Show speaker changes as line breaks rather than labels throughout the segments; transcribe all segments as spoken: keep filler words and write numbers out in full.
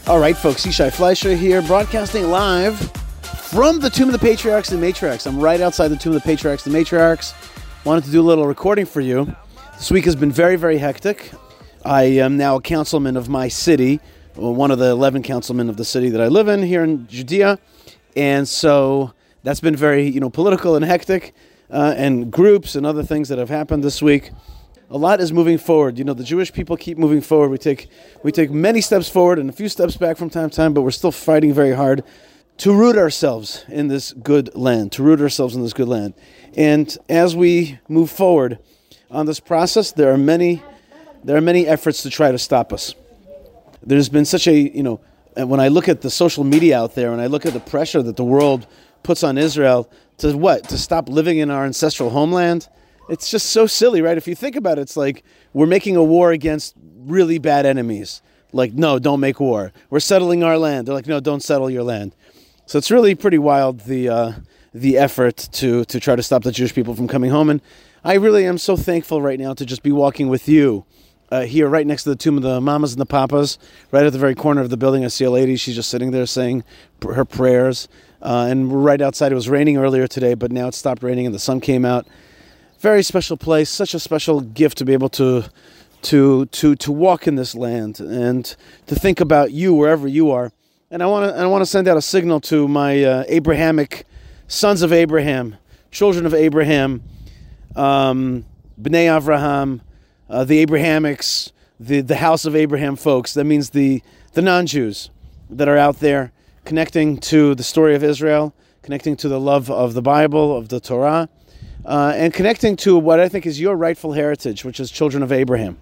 All right, folks, Yishai Fleischer here, broadcasting live from the Tomb of the Patriarchs and Matriarchs. I'm right outside the Tomb of the Patriarchs and Matriarchs. Wanted to do a little recording for you. This week has been very, very hectic. I am now a councilman of my city, one of the eleven councilmen of the city that I live in here in Judea. And so that's been very, you know, political and hectic, uh, and groups and other things that have happened this week. A lot is moving forward. You know, the Jewish people keep moving forward. We take we take many steps forward and a few steps back from time to time, but we're still fighting very hard to root ourselves in this good land, to root ourselves in this good land. And as we move forward on this process, there are many there are many efforts to try to stop us. There's been such a, you know, when I look at the social media out there and I look at the pressure that the world puts on Israel to what? To stop living in our ancestral homeland. It's just so silly, right? If you think about it, it's like we're making a war against really bad enemies. Like, no, don't make war. We're settling our land. They're like, no, don't settle your land. So it's really pretty wild, the uh, the effort to to try to stop the Jewish people from coming home. And I really am so thankful right now to just be walking with you uh, here right next to the tomb of the mamas and the papas, right at the very corner of the building. I see a lady. She's just sitting there saying her prayers. Uh, and we're right outside. It was raining earlier today, but now it stopped raining and the sun came out. Very special place, such a special gift to be able to to to to walk in this land and to think about you wherever you are. And I want to I want to send out a signal to my uh, Abrahamic sons of Abraham, children of Abraham, um, Bnei Avraham, uh, the Abrahamics, the the house of Abraham folks. That means the the non-Jews that are out there connecting to the story of Israel, connecting to the love of the Bible, of the Torah. Uh, and connecting to what I think is your rightful heritage, which is children of Abraham.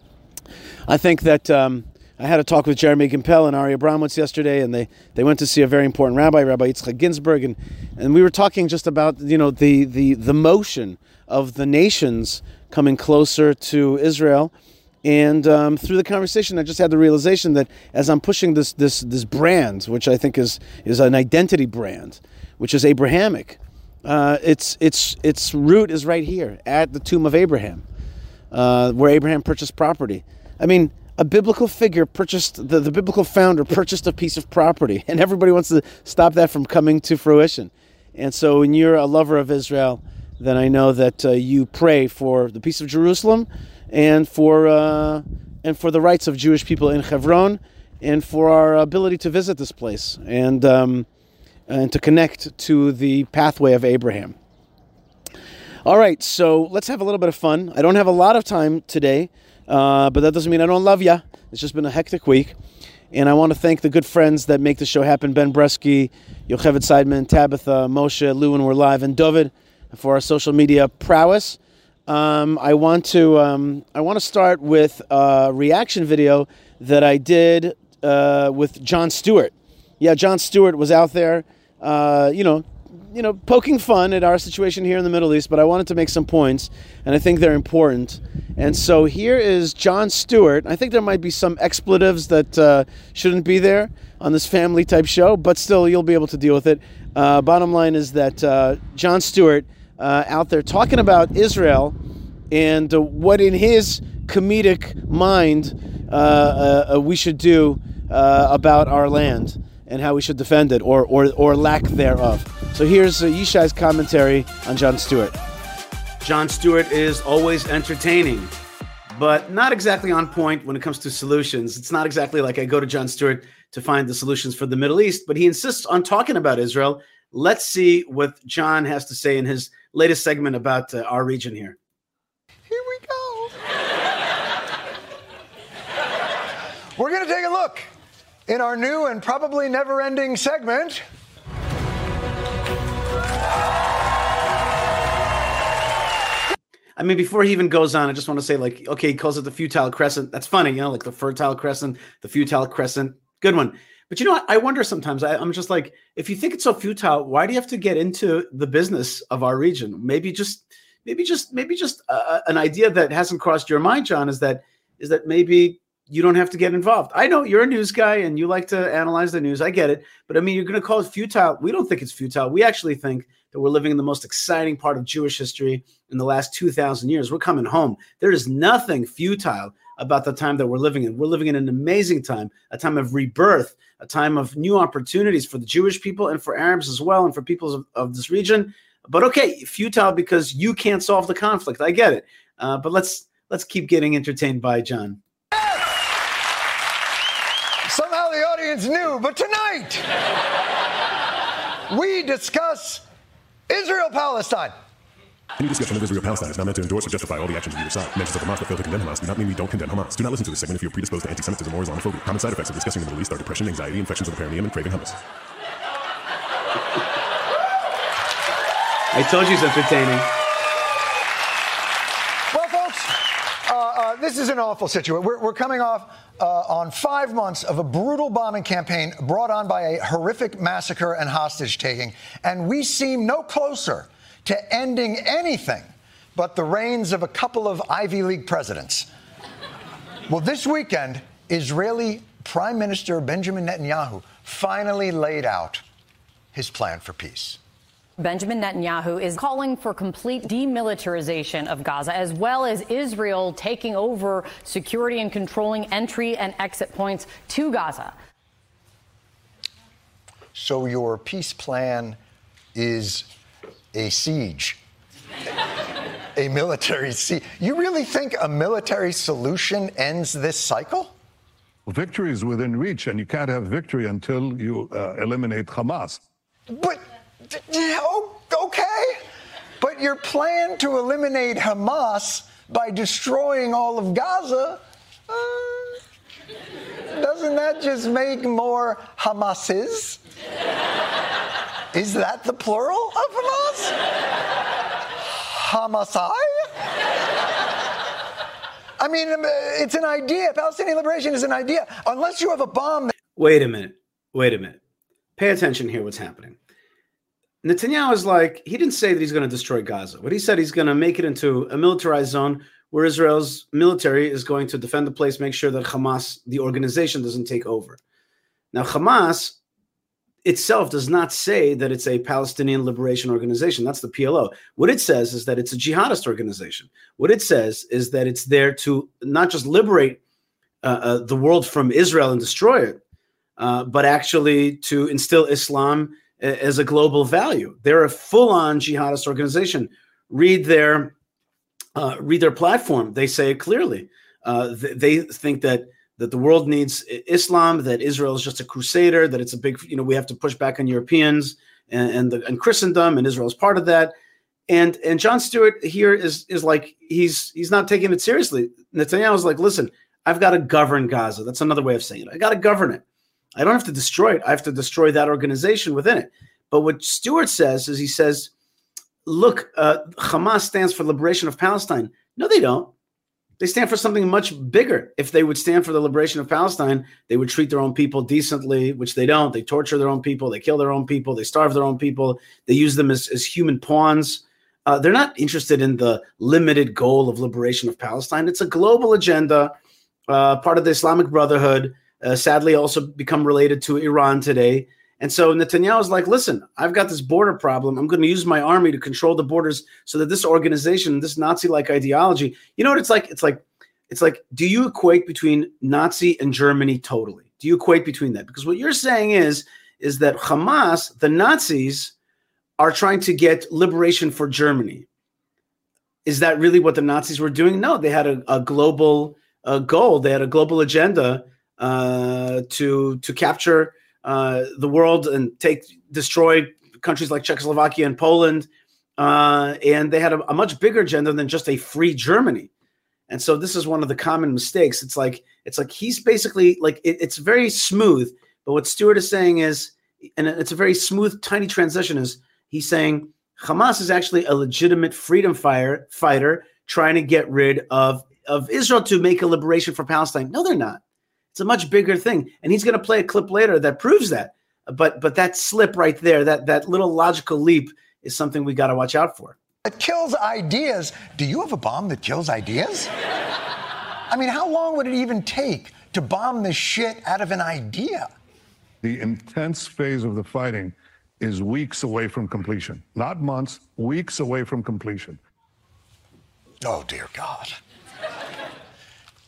I think that um, I had a talk with Jeremy Gimpel and Ari Abramowitz yesterday, and they, they went to see a very important rabbi, Rabbi Yitzchak Ginsburg, and, and we were talking just about, you know, the, the, the motion of the nations coming closer to Israel. And um, through the conversation, I just had the realization that as I'm pushing this this this brand, which I think is is an identity brand, which is Abrahamic. Uh, its its its root is right here at the tomb of Abraham, uh, where Abraham purchased property. I mean, a biblical figure purchased the, the biblical founder purchased a piece of property, and everybody wants to stop that from coming to fruition. And so, when you're a lover of Israel, then I know that uh, you pray for the peace of Jerusalem, and for uh, and for the rights of Jewish people in Hebron, and for our ability to visit this place. And um, and to connect to the pathway of Abraham. All right, so let's have a little bit of fun. I don't have a lot of time today, uh, but that doesn't mean I don't love ya. It's just been a hectic week. And I want to thank the good friends that make the show happen, Ben Bresky, Yocheved Seidman, Tabitha, Moshe, Lou, and We're Live, and David, for our social media prowess. Um, I want to um, I want to start with a reaction video that I did uh, with Jon Stewart. Yeah, Jon Stewart was out there, uh, you know, you know, poking fun at our situation here in the Middle East, but I wanted to make some points, and I think they're important. And so here is Jon Stewart. I think there might be some expletives that uh, shouldn't be there on this family-type show, but still, you'll be able to deal with it. Uh, bottom line is that uh, Jon Stewart uh, out there talking about Israel and uh, what in his comedic mind uh, uh, we should do uh, about our land and how we should defend it, or or, or lack thereof. So here's uh, Yishai's commentary on Jon Stewart.
Jon Stewart is always entertaining, but not exactly on point when it comes to solutions. It's not exactly like I go to Jon Stewart to find the solutions for the Middle East, but he insists on talking about Israel. Let's see what Jon has to say in his latest segment about uh, our region here.
Here we go. We're going to take a look in our new and probably never-ending segment.
I mean, before he even goes on, I just want to say, like, okay, he calls it the Futile Crescent. That's funny, you know, like the Fertile Crescent, the Futile Crescent. Good one. But, you know, I wonder sometimes, I, I'm just like, if you think it's so futile, why do you have to get into the business of our region? Maybe just, maybe just, maybe just uh, an idea that hasn't crossed your mind, Jon, is that, is that maybe you don't have to get involved. I know you're a news guy and you like to analyze the news. I get it. But I mean, you're going to call it futile. We don't think it's futile. We actually think that we're living in the most exciting part of Jewish history in the last two thousand years. We're coming home. There is nothing futile about the time that we're living in. We're living in an amazing time, a time of rebirth, a time of new opportunities for the Jewish people and for Arabs as well, and for peoples of, of this region. But okay, futile because you can't solve the conflict. I get it. Uh, but let's let's keep getting entertained by John.
Somehow the audience knew, but tonight we discuss Israel-Palestine.
Any discussion of Israel-Palestine is not meant to endorse or justify all the actions of either side. Mentions of Hamas that fail to condemn Hamas do not mean we don't condemn Hamas. Do not listen to this segment if you're predisposed to anti-Semitism or Islamophobia. Common side effects of discussing the Middle East are depression, anxiety, infections of the perineum, and craving hummus.
I told you it's entertaining.
Well, folks, uh, uh, this is an awful situation. We're, we're coming off uh, on five months of a brutal bombing campaign brought on by a horrific massacre and hostage-taking, and we seem no closer to ending anything but the reigns of a couple of Ivy League presidents. Well, this weekend, Israeli Prime Minister Benjamin Netanyahu finally laid out his plan for peace.
Benjamin Netanyahu is calling for complete demilitarization of Gaza, as well as Israel taking over security and controlling entry and exit points to Gaza.
So your peace plan is a siege, a military siege. You really think a military solution ends this cycle?
Victory is within reach, and you can't have victory until you uh, eliminate Hamas.
But, oh, okay. But your plan to eliminate Hamas by destroying all of Gaza, uh, doesn't that just make more Hamases? Is that the plural of Hamas? Hamasai? I mean, it's an idea. Palestinian liberation is an idea. Unless you have a bomb. That-
Wait a minute. Wait a minute. Pay attention here what's happening. Netanyahu is like, he didn't say that he's going to destroy Gaza. What he said, he's going to make it into a militarized zone where Israel's military is going to defend the place, make sure that Hamas, the organization, doesn't take over. Now, Hamas itself does not say that it's a Palestinian liberation organization. That's the P L O. What it says is that it's a jihadist organization. What it says is that it's there to not just liberate uh, uh, the world from Israel and destroy it, uh, but actually to instill Islam a- as a global value. They're a full-on jihadist organization. Read their uh, read their platform. They say it clearly. Uh, th- they think that that the world needs Islam, that Israel is just a crusader, that it's a big, you know, we have to push back on Europeans and and, the, and Christendom, and Israel is part of that. And and Jon Stewart here is is like, he's he's not taking it seriously. Netanyahu is like, listen, I've got to govern Gaza. That's another way of saying it. I got to govern it. I don't have to destroy it. I have to destroy that organization within it. But what Stewart says is he says, look, uh, Hamas stands for liberation of Palestine. No, they don't. They stand for something much bigger. If they would stand for the liberation of Palestine, they would treat their own people decently, which they don't. They torture their own people. They kill their own people. They starve their own people. They use them as, as human pawns. Uh, they're not interested in the limited goal of liberation of Palestine. It's a global agenda, uh, part of the Islamic Brotherhood, uh, sadly also become related to Iran today. And so Netanyahu is like, listen, I've got this border problem. I'm going to use my army to control the borders so that this organization, this Nazi-like ideology, you know what it's like? It's like, it's like, do you equate between Nazi and Germany totally? Do you equate between that? Because what you're saying is, is that Hamas, the Nazis, are trying to get liberation for Germany. Is that really what the Nazis were doing? No, they had a, a global uh, goal. They had a global agenda uh, to to capture Uh, the world and take destroy countries like Czechoslovakia and Poland, uh, and they had a, a much bigger agenda than just a free Germany. And so this is one of the common mistakes. It's like it's like he's basically like it, it's very smooth. But what Stewart is saying is, and it's a very smooth, tiny transition. Is he's saying Hamas is actually a legitimate freedom fire, fighter trying to get rid of of Israel to make a liberation for Palestine? No, they're not. It's a much bigger thing. And he's going to play a clip later that proves that. But but that slip right there, that, that little logical leap is something we got to watch out for.
It kills ideas. Do you have a bomb that kills ideas? I mean, how long would it even take to bomb the shit out of an idea?
The intense phase of the fighting is weeks away from completion. Not months, weeks away from completion.
Oh, dear God.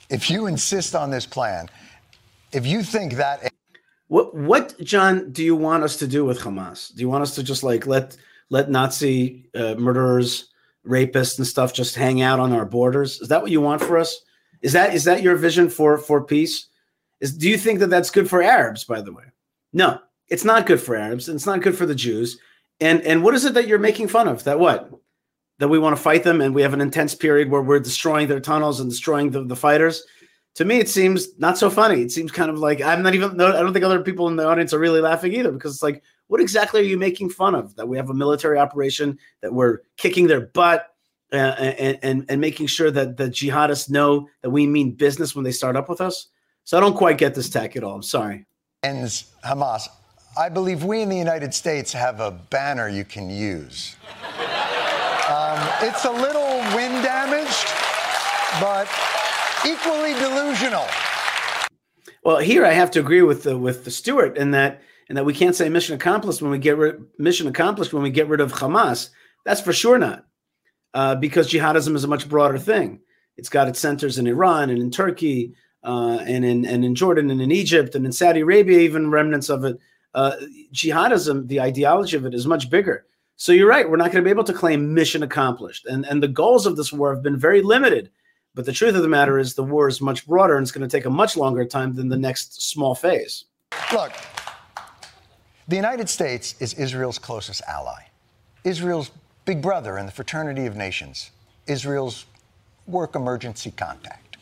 if you insist on this plan, if you think that...
What, what, John, do you want us to do with Hamas? Do you want us to just like let let Nazi uh, murderers, rapists, and stuff just hang out on our borders? Is that what you want for us? Is that is that your vision for for peace? Is do you think that that's good for Arabs? By the way, no, it's not good for Arabs, and it's not good for the Jews. And and what is it that you're making fun of? That what? That we want to fight them, and we have an intense period where we're destroying their tunnels and destroying the, the fighters. To me, it seems not so funny. It seems kind of like I'm not even. I don't think other people in the audience are really laughing either, because it's like, what exactly are you making fun of? That we have a military operation, that we're kicking their butt, uh, and, and and making sure that the jihadists know that we mean business when they start up with us. So I don't quite get this tack at all. I'm sorry.
Ends Hamas. I believe we in the United States have a banner you can use. Um, it's a little wind damaged, but equally delusional.
Well, here I have to agree with the with the Stewart in that in that we can't say mission accomplished when we get rid mission accomplished when we get rid of Hamas. That's for sure not, uh, because jihadism is a much broader thing. It's got its centers in Iran and in Turkey uh, and in and in Jordan and in Egypt and in Saudi Arabia, even remnants of it. Uh, jihadism, the ideology of it, is much bigger. So you're right. We're not going to be able to claim mission accomplished, and and the goals of this war have been very limited. But the truth of the matter is the war is much broader, and it's going to take a much longer time than the next small phase.
Look, the United States is Israel's closest ally, Israel's big brother in the fraternity of nations, Israel's work emergency contact.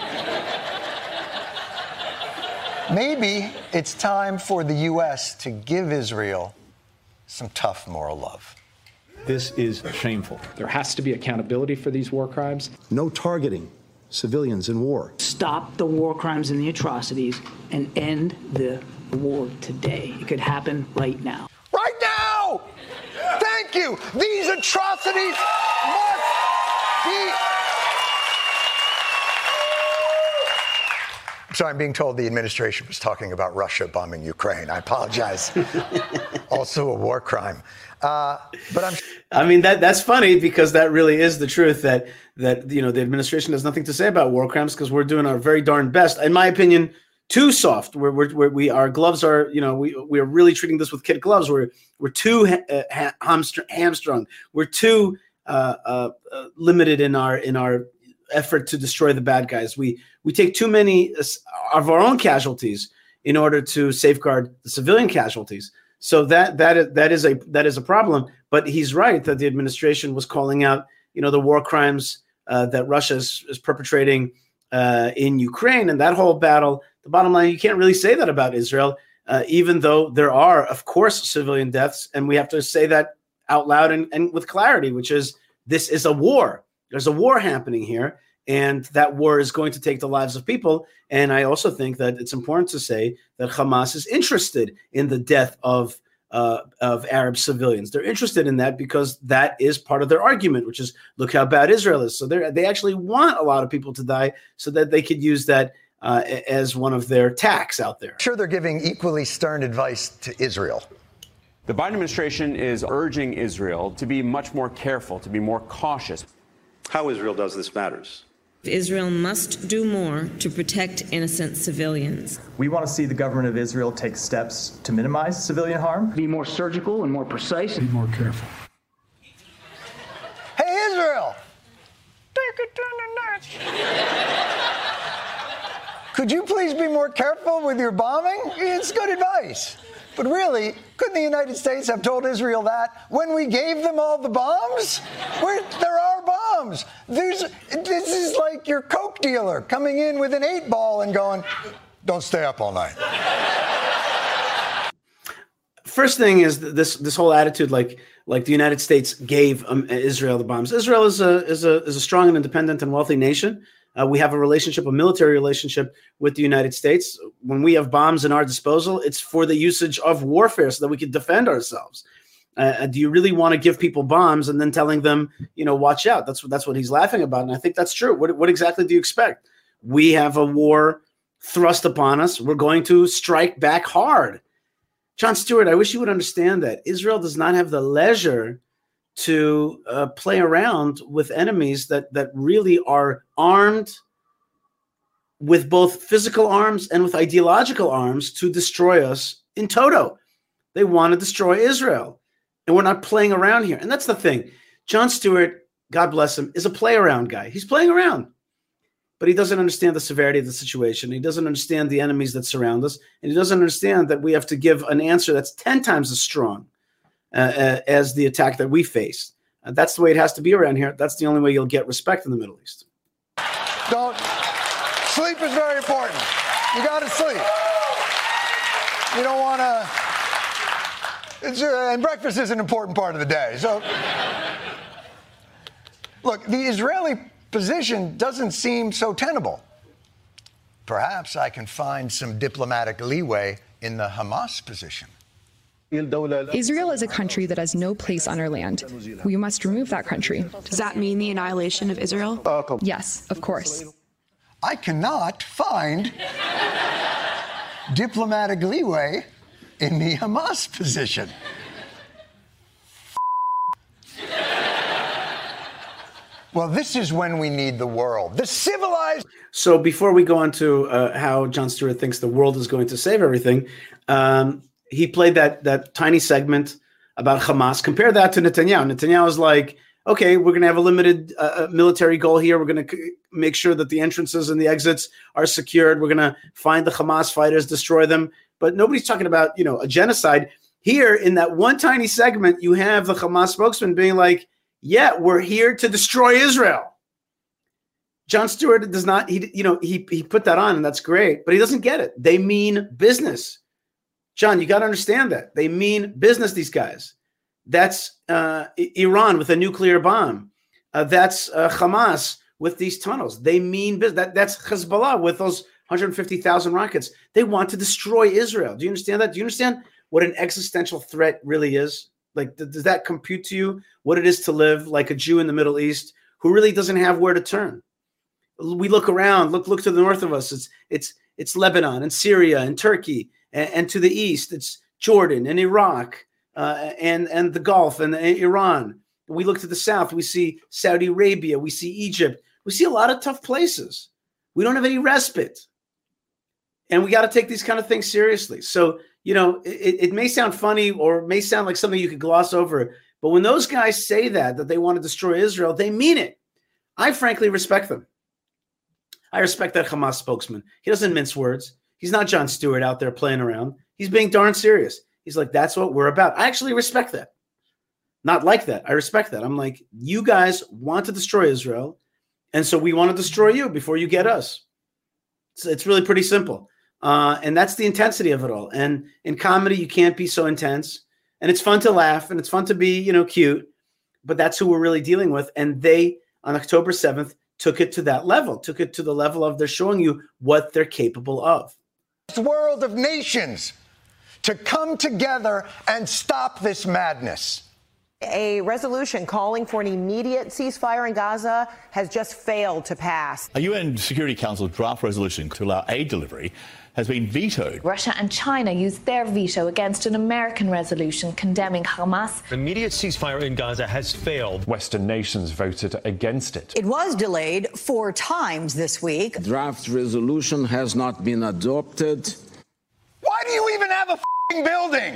Maybe it's time for the U S to give Israel some tough moral love.
This is shameful. There has to be accountability for these war crimes.
No targeting civilians in war.
Stop the war crimes and the atrocities and end the war today. It could happen right now.
Right now! Thank you! These atrocities must be... So I'm being told the administration was talking about Russia bombing Ukraine. I apologize. Also a war crime. Uh, but I'm.
I mean, that that's funny, because that really is the truth, that that you know the administration has nothing to say about war crimes, because we're doing our very darn best, in my opinion, too soft. We're, we're, we're we our gloves are you know we we are really treating this with kid gloves. We're we're too ha- ha- hamstr- hamstrung. We're too uh, uh, uh, limited in our in our effort to destroy the bad guys. We we take too many of our own casualties in order to safeguard the civilian casualties. So that that is that is a that is a problem. But he's right that the administration was calling out, you know, the war crimes uh, that Russia is, is perpetrating uh, in Ukraine and that whole battle. The bottom line, you can't really say that about Israel, uh, even though there are, of course, civilian deaths, and we have to say that out loud and, and with clarity, which is this is a war. There's a war happening here, and that war is going to take the lives of people. And I also think that it's important to say that Hamas is interested in the death of uh, of Arab civilians. They're interested in that because that is part of their argument, which is, look how bad Israel is. So they they actually want a lot of people to die so that they could use that uh, as one of their tacks out there.
Sure, they're giving equally stern advice to Israel.
The Biden administration is urging Israel to be much more careful, to be more cautious.
How Israel does this matters.
Israel must do more to protect innocent civilians.
We want to see the government of Israel take steps to minimize civilian harm.
Be more surgical and more precise.
Be more careful.
Hey, Israel! Take it to the nuts. Could you please be more careful with your bombing? It's good advice. But really, couldn't the United States have told Israel that when we gave them all the bombs? We're, there are bombs. There's, this is like your Coke dealer coming in with an eight ball and going, don't stay up all night.
First thing is this this whole attitude, like like the United States gave um, Israel the bombs. Israel is a is a is a strong and independent and wealthy nation. Uh, we have a relationship, a military relationship with the United States. When we have bombs in our disposal, it's for the usage of warfare so that we can defend ourselves. Uh, do you really want to give people bombs and then telling them, you know, watch out? That's what that's what he's laughing about, and I think that's true. What what exactly do you expect? We have a war thrust upon us. We're going to strike back hard. Jon Stewart, I wish you would understand that Israel does not have the leisure to uh, play around with enemies that that really are armed with both physical arms and with ideological arms to destroy us in toto. They want to destroy Israel. And we're not playing around here. And that's the thing. Jon Stewart, God bless him, is a play around guy. He's playing around. But he doesn't understand the severity of the situation. He doesn't understand the enemies that surround us. And he doesn't understand that we have to give an answer that's ten times as strong uh, uh, as the attack that we face. Uh, that's the way it has to be around here. That's the only way you'll get respect in the Middle East.
Don't. Sleep is very important. You got to sleep. You don't want to. It's, uh, and breakfast is an important part of the day. So, look, the Israeli position doesn't seem so tenable. Perhaps I can find some diplomatic leeway in the Hamas position.
Israel is a country that has no place on our land. We must remove that country.
Does that mean the annihilation of Israel?
Yes, of course.
I cannot find diplomatic leeway in the Hamas position. Well, this is when we need the world. The civilized.
So before we go on to uh, how Jon Stewart thinks the world is going to save everything, um, he played that that tiny segment about Hamas. Compare that to Netanyahu. Netanyahu is like, okay, we're going to have a limited uh, military goal here. We're going to c- make sure that the entrances and the exits are secured. We're going to find the Hamas fighters, destroy them. But nobody's talking about, you know, a genocide. Here in that one tiny segment, you have the Hamas spokesman being like, yeah, we're here to destroy Israel. Jon Stewart does not, he, you know, he, he put that on and that's great, but he doesn't get it. They mean business. John, you got to understand that. They mean business, these guys. That's uh, Iran with a nuclear bomb. Uh, that's uh, Hamas with these tunnels. They mean business. That, that's Hezbollah with those one hundred fifty thousand rockets. They want to destroy Israel. Do you understand that? Do you understand what an existential threat really is? Like, th- does that compute to you what it is to live like a Jew in the Middle East who really doesn't have where to turn? We look around, look, look to the north of us. It's, it's, it's Lebanon and Syria and Turkey, and, and to the east, it's Jordan and Iraq uh, and, and the Gulf and, and Iran. We look to the south, we see Saudi Arabia, we see Egypt. We see a lot of tough places. We don't have any respite. And we got to take these kind of things seriously. So, you know, it, it may sound funny or may sound like something you could gloss over, but when those guys say that, that they want to destroy Israel, they mean it. I frankly respect them. I respect that Hamas spokesman. He doesn't mince words. He's not Jon Stewart out there playing around. He's being darn serious. He's like, that's what we're about. I actually respect that. Not like that. I respect that. I'm like, you guys want to destroy Israel, and so we want to destroy you before you get us. It's, it's really pretty simple. Uh, and that's the intensity of it all. And in comedy, you can't be so intense. And it's fun to laugh and it's fun to be, you know, cute. But that's who we're really dealing with. And they, on October seventh, took it to that level, took it to the level of they're showing you what they're capable of.
This world of nations to come together and stop this madness.
A resolution calling for an immediate ceasefire in Gaza has just failed to pass.
A U N Security Council draft resolution to allow aid delivery has been vetoed.
Russia and China used their veto against an American resolution condemning Hamas.
An immediate ceasefire in Gaza has failed. Western nations voted against it.
It was delayed four times this week.
Draft resolution has not been adopted.
Why do you even have a f***ing building?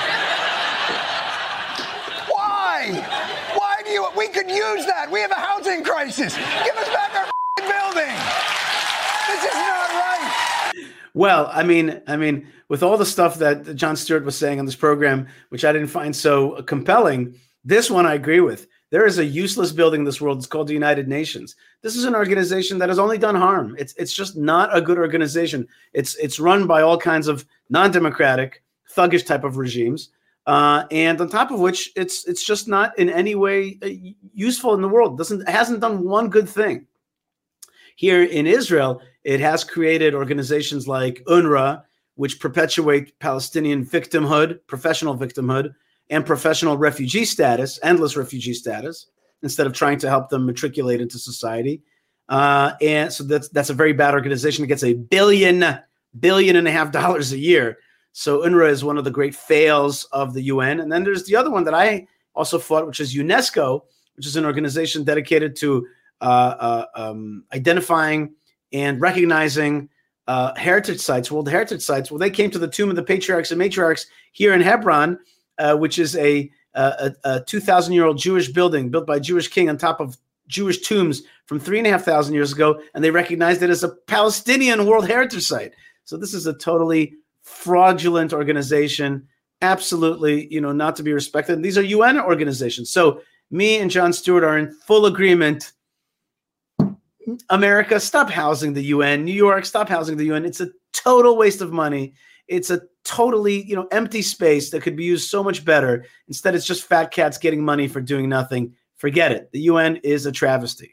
Why? Why do you? We could use that. We have a housing crisis. Give us back our f***ing building. This is not right.
Well, I mean, I mean, with all the stuff that Jon Stewart was saying on this program, which I didn't find so compelling, this one I agree with. There is a useless building in this world. It's called the United Nations. This is an organization that has only done harm. It's it's just not a good organization. It's it's run by all kinds of non-democratic, thuggish type of regimes. Uh, and on top of which, it's it's just not in any way uh, useful in the world. It doesn't it hasn't done one good thing. Here in Israel, it has created organizations like UNRWA, which perpetuate Palestinian victimhood, professional victimhood, and professional refugee status, endless refugee status, instead of trying to help them matriculate into society. Uh, and so that's that's a very bad organization. It gets a billion, billion and a half dollars a year. So UNRWA is one of the great fails of the U N. And then there's the other one that I also fought, which is UNESCO, which is an organization dedicated to uh, uh, um, identifying and recognizing uh, heritage sites, world heritage sites. Well, they came to the Tomb of the Patriarchs and Matriarchs here in Hebron, uh, which is a, a, a two thousand year old Jewish building built by a Jewish king on top of Jewish tombs from three and a half thousand years ago, and they recognized it as a Palestinian World Heritage Site. So this is a totally fraudulent organization, absolutely, you know, not to be respected. These are U N organizations. So me and Jon Stewart are in full agreement. America, stop housing the U N. New York, stop housing the U N. It's a total waste of money. It's a totally, you know, empty space that could be used so much better. Instead, it's just fat cats getting money for doing nothing. Forget it. The U N is a travesty.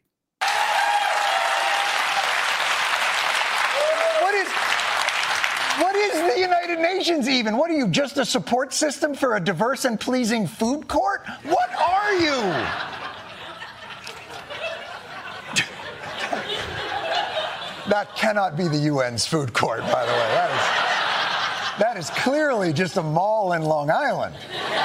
What is, what is the United Nations even? What are you, just a support system for a diverse and pleasing food court? What are you? That cannot be the U N's food court, by the way. That is, that is clearly just a mall in Long Island.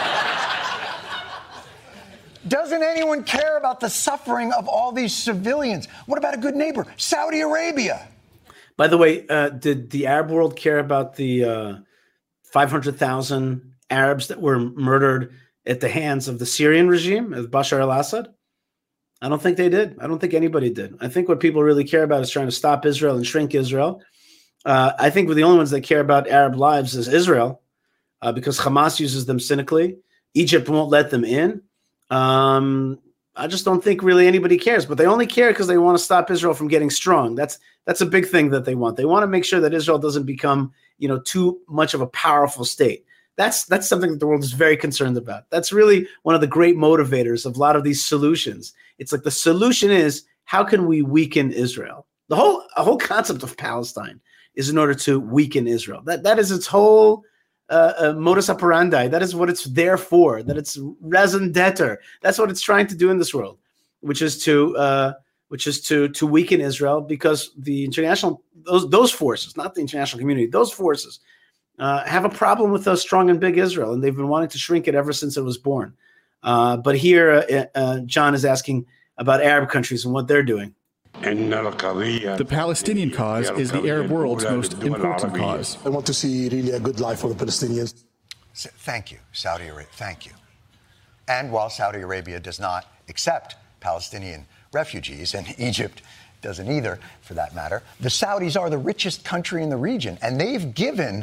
Doesn't anyone care about the suffering of all these civilians? What about a good neighbor, Saudi Arabia?
By the way, uh, did the Arab world care about the uh, five hundred thousand Arabs that were murdered at the hands of the Syrian regime, of Bashar al-Assad? I don't think they did. I don't think anybody did. I think what people really care about is trying to stop Israel and shrink Israel. Uh, I think we're the only ones that care about Arab lives is Israel, uh, because Hamas uses them cynically. Egypt won't let them in. Um, I just don't think really anybody cares, but they only care because they want to stop Israel from getting strong. That's that's a big thing that they want. They want to make sure that Israel doesn't become, you know, too much of a powerful state. That's that's something that the world is very concerned about. That's really one of the great motivators of a lot of these solutions. It's like the solution is, how can we weaken Israel? The whole a whole concept of Palestine is in order to weaken Israel. That that is its whole Uh, uh, modus operandi. That is what it's there for. That it's raison d'etre. That's what it's trying to do in this world, which is to uh, which is to to weaken Israel, because the international those those forces, not the international community, those forces uh, have a problem with a strong and big Israel, and they've been wanting to shrink it ever since it was born. Uh, but here, uh, uh, John is asking about Arab countries and what they're doing.
The Palestinian cause is the Arab world's most important cause.
I want to see really a good life for the Palestinians.
Thank you, Saudi Arabia. Thank you. And while Saudi Arabia does not accept Palestinian refugees, and Egypt doesn't either, for that matter, the Saudis are the richest country in the region, and they've given...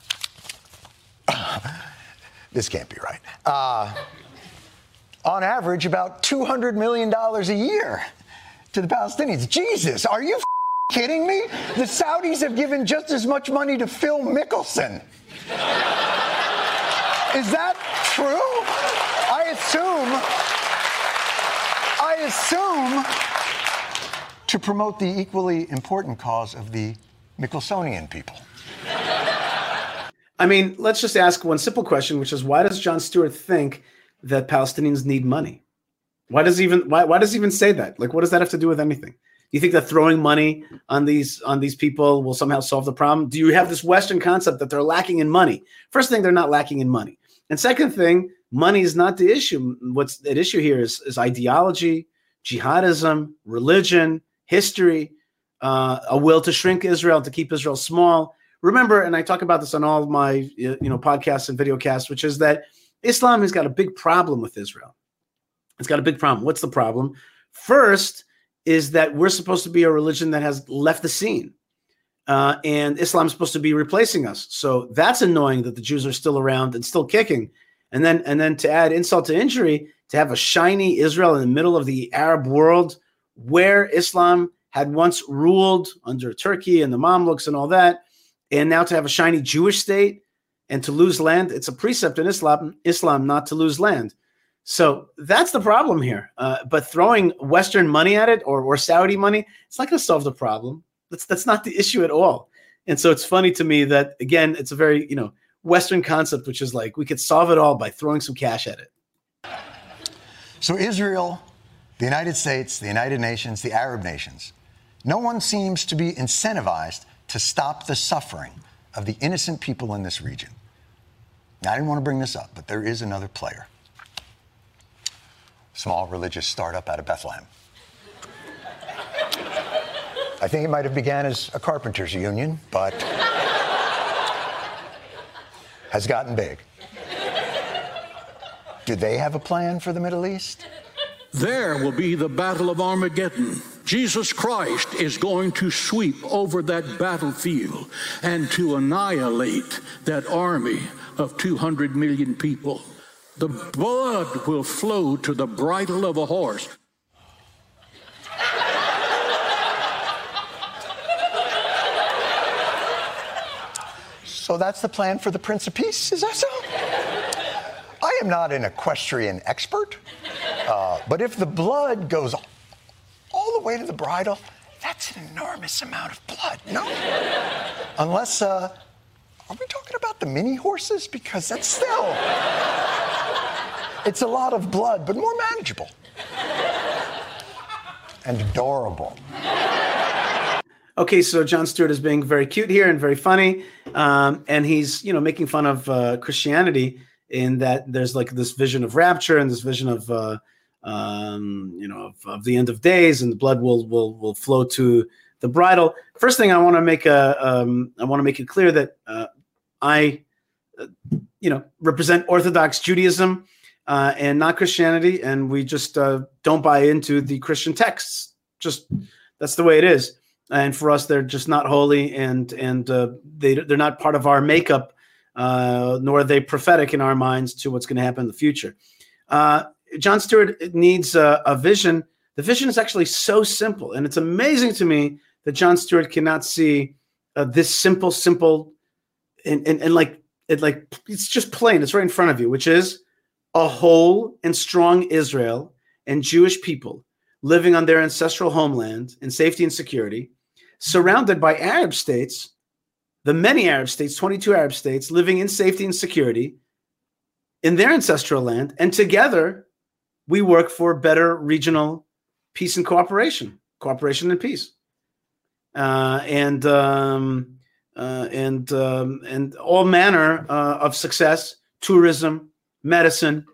this can't be right. Uh, on average, about two hundred million dollars a year to the Palestinians. Jesus, are you kidding me? The Saudis have given just as much money to Phil Mickelson. Is that true? I assume, I assume to promote the equally important cause of the Mickelsonian people.
I mean, let's just ask one simple question, which is, why does Jon Stewart think that Palestinians need money? Why does he even why why does he even say that? Like, what does that have to do with anything? Do you think that throwing money on these on these people will somehow solve the problem? Do you have this Western concept that they're lacking in money? First thing, they're not lacking in money. And second thing, money is not the issue. What's at issue here is, is ideology, jihadism, religion, history, uh, a will to shrink Israel, to keep Israel small. Remember, and I talk about this on all of my you know podcasts and videocasts, which is that Islam has got a big problem with Israel. It's got a big problem. What's the problem? First is that we're supposed to be a religion that has left the scene. Uh, and Islam is supposed to be replacing us. So that's annoying that the Jews are still around and still kicking. And then, and then to add insult to injury, to have a shiny Israel in the middle of the Arab world where Islam had once ruled under Turkey and the Mamluks and all that, and now to have a shiny Jewish state and to lose land, it's a precept in Islam, Islam not to lose land. So that's the problem here. Uh, but throwing Western money at it, or, or Saudi money, it's not going to solve the problem. That's that's not the issue at all. And so it's funny to me that, again, it's a very, you know, Western concept, which is like, we could solve it all by throwing some cash at it.
So Israel, the United States, the United Nations, the Arab nations, no one seems to be incentivized to stop the suffering of the innocent people in this region. Now, I didn't want to bring this up, but there is another player. Small religious startup out of Bethlehem. I think it might have began as a carpenters union, but has gotten big. Do they have a plan for the Middle East?
There will be the Battle of Armageddon. Jesus Christ is going to sweep over that battlefield and to annihilate that army of two hundred million people. The blood will flow to the bridle of a horse.
So that's the plan for the Prince of Peace, is that so? I am not an equestrian expert, uh, but if the blood goes all the way to the bridle, that's an enormous amount of blood, no? Unless, uh, are we talking about the mini horses? Because that's still, it's a lot of blood, but more manageable. And adorable.
Okay, so Jon Stewart is being very cute here and very funny, um, and he's, you know, making fun of uh, Christianity in that there's like this vision of rapture and this vision of, uh, um, you know, of, of the end of days, and the blood will will will flow to the bridle. First thing I want to make a, um, I want to make it clear that uh, I, uh, you know, represent Orthodox Judaism uh, and not Christianity, and we just uh, don't buy into the Christian texts. Just that's the way it is. And for us, they're just not holy, and and uh, they they're not part of our makeup, uh, nor are they prophetic in our minds to what's going to happen in the future. Uh, Jon Stewart needs a, a vision. The vision is actually so simple, and it's amazing to me that Jon Stewart cannot see uh, this simple, simple, and and, and like it like it's just plain. It's right in front of you, which is a whole and strong Israel and Jewish people living on their ancestral homeland in safety and security, surrounded by Arab states, the many Arab states, twenty-two Arab states, living in safety and security in their ancestral land. And together, we work for better regional peace and cooperation, cooperation and peace. Uh, and um, uh, and um, and all manner uh, of success, tourism, medicine,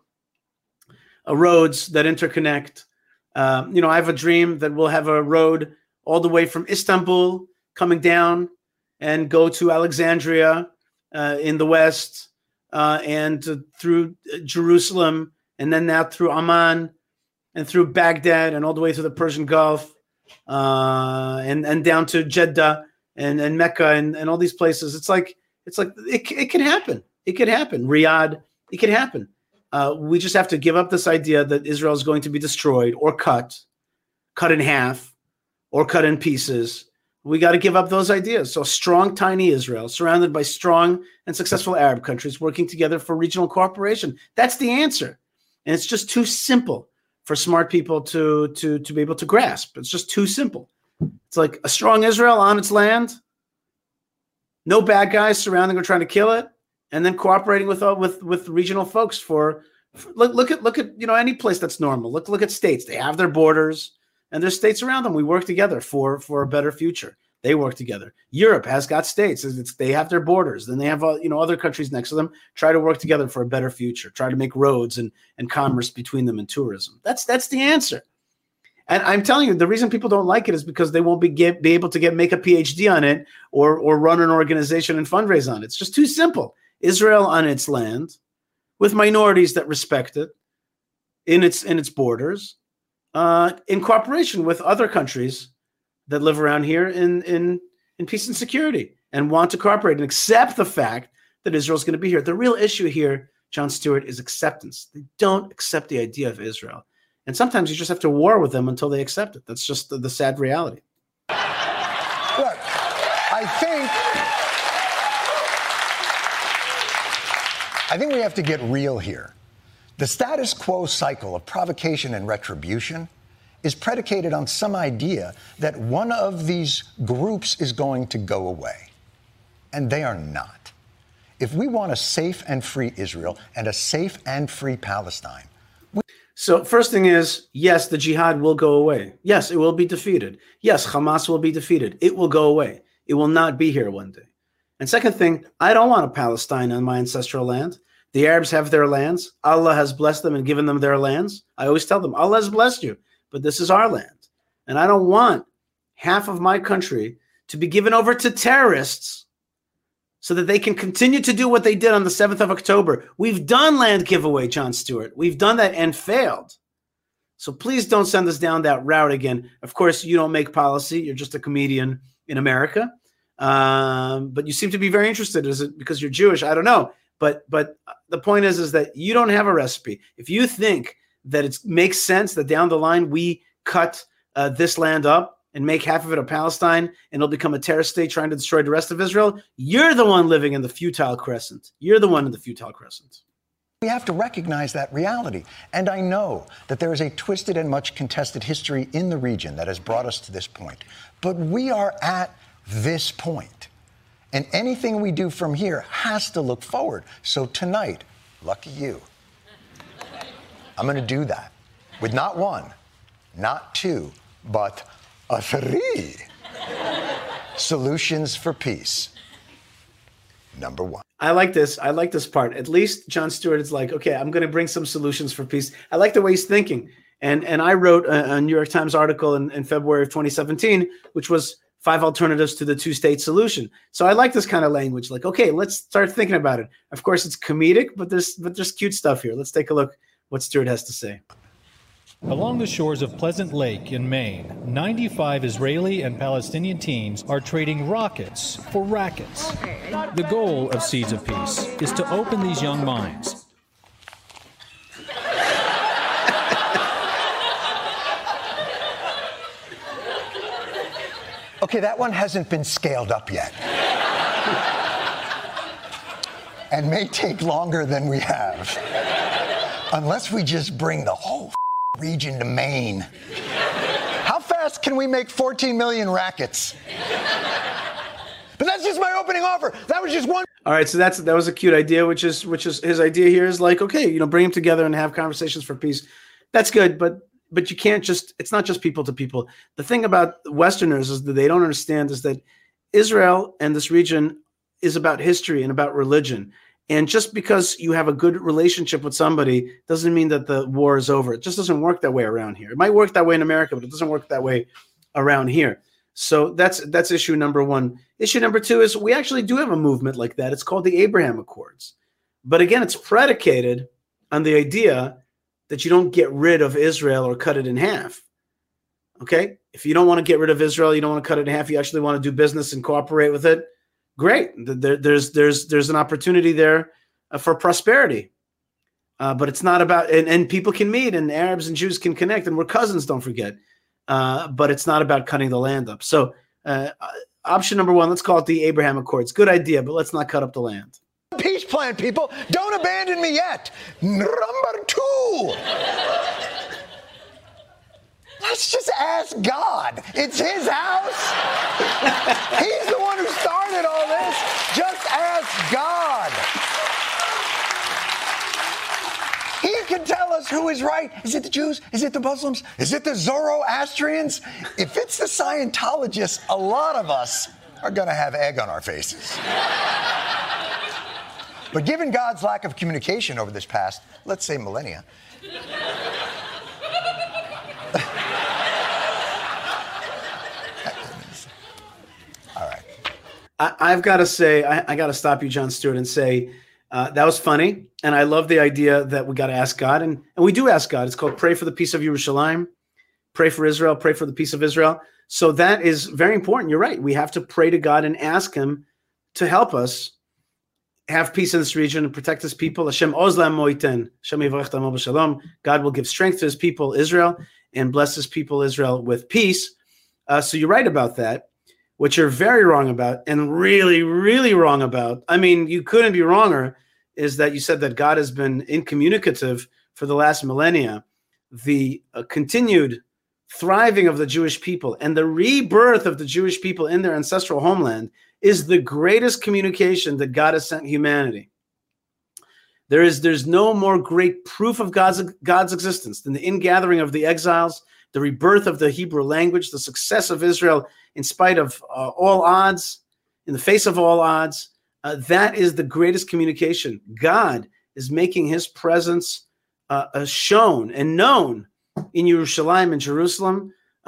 uh, roads that interconnect. Uh, you know, I have a dream that we'll have a road all the way from Istanbul coming down and go to Alexandria uh, in the west uh, and uh, through Jerusalem, and then now through Amman and through Baghdad and all the way to the Persian Gulf uh, and, and down to Jeddah and, and Mecca and, and all these places. It's like, it's like it, it can happen. It can happen. Riyadh, it can happen. Uh, we just have to give up this idea that Israel is going to be destroyed or cut, cut in half, or cut in pieces. We got to give up those ideas. So strong, tiny Israel, surrounded by strong and successful Arab countries working together for regional cooperation. That's the answer. And it's just too simple for smart people to, to, to be able to grasp. It's just too simple. It's like a strong Israel on its land, no bad guys surrounding or trying to kill it, and then cooperating with uh, with with regional folks for, for look look at look at you know any place that's normal. Look look at states. They have their borders and there's states around them. We work together for for a better future. They work together. Europe has got states. It's, they have their borders. Then they have uh, you know other countries next to them. Try to work together for a better future. Try to make roads and and commerce between them and tourism. That's that's the answer. And I'm telling you, the reason people don't like it is because they won't be get, be able to get make a P H D on it or or run an organization and fundraise on it. It's just too simple. Israel on its land, with minorities that respect it, in its in its borders, uh, in cooperation with other countries that live around here in in in peace and security, and want to cooperate and accept the fact that Israel's going to be here. The real issue here, Jon Stewart, is acceptance. They don't accept the idea of Israel, and sometimes you just have to war with them until they accept it. That's just the, the sad reality.
Look, I think. I think we have to get real here. The status quo cycle of provocation and retribution is predicated on some idea that one of these groups is going to go away. And they are not. If we want a safe and free Israel and a safe and free Palestine. We-
so first thing is, yes, the jihad will go away. Yes, it will be defeated. Yes, Hamas will be defeated. It will go away. It will not be here one day. And second thing, I don't want a Palestine on my ancestral land. The Arabs have their lands. Allah has blessed them and given them their lands. I always tell them, Allah has blessed you, but this is our land. And I don't want half of my country to be given over to terrorists so that they can continue to do what they did on the seventh of October. We've done land giveaway, Jon Stewart. We've done that and failed. So please don't send us down that route again. Of course, you don't make policy. You're just a comedian in America. Um, but you seem to be very interested. Is it because you're Jewish? I don't know. But but the point is, is that you don't have a recipe. If you think that it makes sense that down the line we cut uh, this land up and make half of it a Palestine and it'll become a terrorist state trying to destroy the rest of Israel, you're the one living in the futile crescent. You're the one in the futile crescent.
We have to recognize that reality. And I know that there is a twisted and much contested history in the region that has brought us to this point. But we are at this point. And anything we do from here has to look forward. So tonight, lucky you, I'm going to do that with not one, not two, but a three. Solutions for peace. Number one.
I like this. I like this part. At least Jon Stewart is like, okay, I'm going to bring some solutions for peace. I like the way he's thinking. And and I wrote a, a New York Times article in, in February of twenty seventeen, which was five alternatives to the two-state solution. So I like this kind of language. Like, okay, let's start thinking about it. Of course, it's comedic, but there's but there's cute stuff here. Let's take a look what Stewart has to say.
Along the shores of Pleasant Lake in Maine, ninety-five Israeli and Palestinian teams are trading rockets for rackets. The goal of Seeds of Peace is to open these young minds.
Okay, that one hasn't been scaled up yet. And may take longer than we have. Unless we just bring the whole region to Maine. How fast can we make fourteen million rackets? But that's just my opening offer. That was just one.
All right, so that's that was a cute idea, which is which is his idea here is like, okay, you know, bring them together and have conversations for peace. That's good, but but you can't just, it's not just people to people. The thing about Westerners is that they don't understand is that Israel and this region is about history and about religion. And just because you have a good relationship with somebody doesn't mean that the war is over. It just doesn't work that way around here. It might work that way in America, but it doesn't work that way around here. So that's that's issue number one. Issue number two is we actually do have a movement like that. It's called the Abraham Accords. But again, it's predicated on the idea that you don't get rid of Israel or cut it in half. Okay? If you don't want to get rid of Israel, you don't want to cut it in half, you actually want to do business and cooperate with it, great. There, there's there's there's an opportunity there uh, for prosperity. Uh, but it's not about, and, and people can meet and Arabs and Jews can connect and we're cousins, don't forget. Uh, but it's not about cutting the land up. So uh, option number one, let's call it the Abraham Accords. Good idea, but let's not cut up the land.
Peace plan, people. Don't abandon me yet. Number two. Let's just ask God. It's his house. He's the one who started all this. Just ask God. He can tell us who is right. Is it the Jews? Is it the Muslims? Is it the Zoroastrians? If it's the Scientologists, a lot of us are going to have egg on our faces. But given God's lack of communication over this past, let's say, millennia, all right.
I, I've got to say, I, I got to stop you, Jon Stewart, and say uh, that was funny. And I love the idea that we got to ask God. And, and we do ask God. It's called Pray for the Peace of Yerushalayim. Pray for Israel. Pray for the peace of Israel. So that is very important. You're right. We have to pray to God and ask him to help us have peace in this region and protect his people. Hashem ozlam moiten. Hashem yivarech damo b'shalom. God will give strength to his people, Israel, and bless his people, Israel, with peace. Uh, so you're right about that. What you're very wrong about, and really, really wrong about, I mean, you couldn't be wronger, is that you said that God has been incommunicative for the last millennia. The uh, continued thriving of the Jewish people and the rebirth of the Jewish people in their ancestral homeland is the greatest communication that God has sent humanity. There is there's no more great proof of God's, God's existence than the ingathering of the exiles, the rebirth of the Hebrew language, the success of Israel in spite of uh, all odds, in the face of all odds. Uh, that is the greatest communication. God is making his presence uh, uh, shown and known in Yerushalayim and Jerusalem.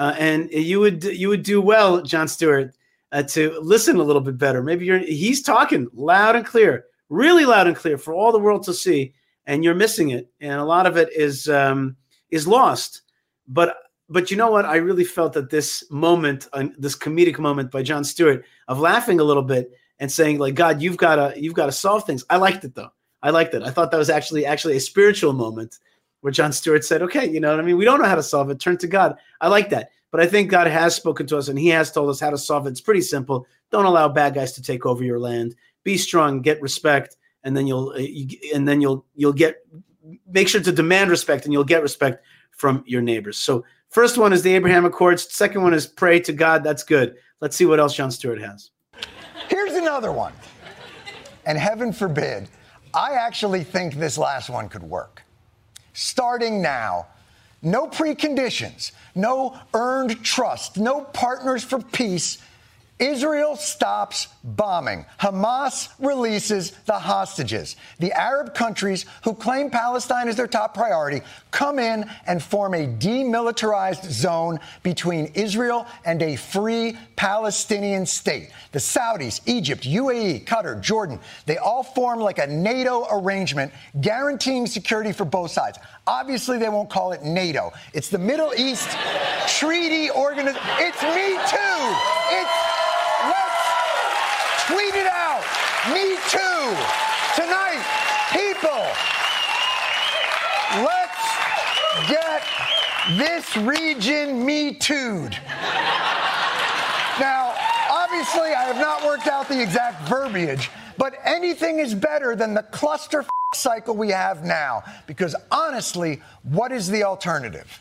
Uh, and you would you would do well, Jon Stewart, uh, to listen a little bit better. Maybe you're he's talking loud and clear, really loud and clear for all the world to see, and you're missing it. And a lot of it is um, is lost. But but you know what? I really felt that this moment, uh, this comedic moment by Jon Stewart of laughing a little bit and saying like, God, you've got to you've got to solve things. I liked it though. I liked it. I thought that was actually actually a spiritual moment where Jon Stewart said, okay, you know what I mean? We don't know how to solve it. Turn to God. I like that. But I think God has spoken to us and he has told us how to solve it. It's pretty simple. Don't allow bad guys to take over your land. Be strong, get respect, and then you'll and then you'll you'll get make sure to demand respect and you'll get respect from your neighbors. So first one is the Abraham Accords. Second one is pray to God. That's good. Let's see what else Jon Stewart has.
Here's another one. And heaven forbid, I actually think this last one could work. Starting now, no preconditions, no earned trust, no partners for peace. Israel stops bombing. Hamas releases the hostages. The Arab countries who claim Palestine as their top priority come in and form a demilitarized zone between Israel and a free Palestinian state. The Saudis, Egypt, U A E, Qatar, Jordan, they all form like a NATO arrangement guaranteeing security for both sides. Obviously, they won't call it NATO. It's the Middle East Treaty Organization. It's Me Too. It's Let's tweet it out. Me too. Tonight, people, let's get this region Me Too'd. Now, obviously, I have not worked out the exact verbiage, but anything is better than the cluster f- cycle we have now. Because honestly, what is the alternative?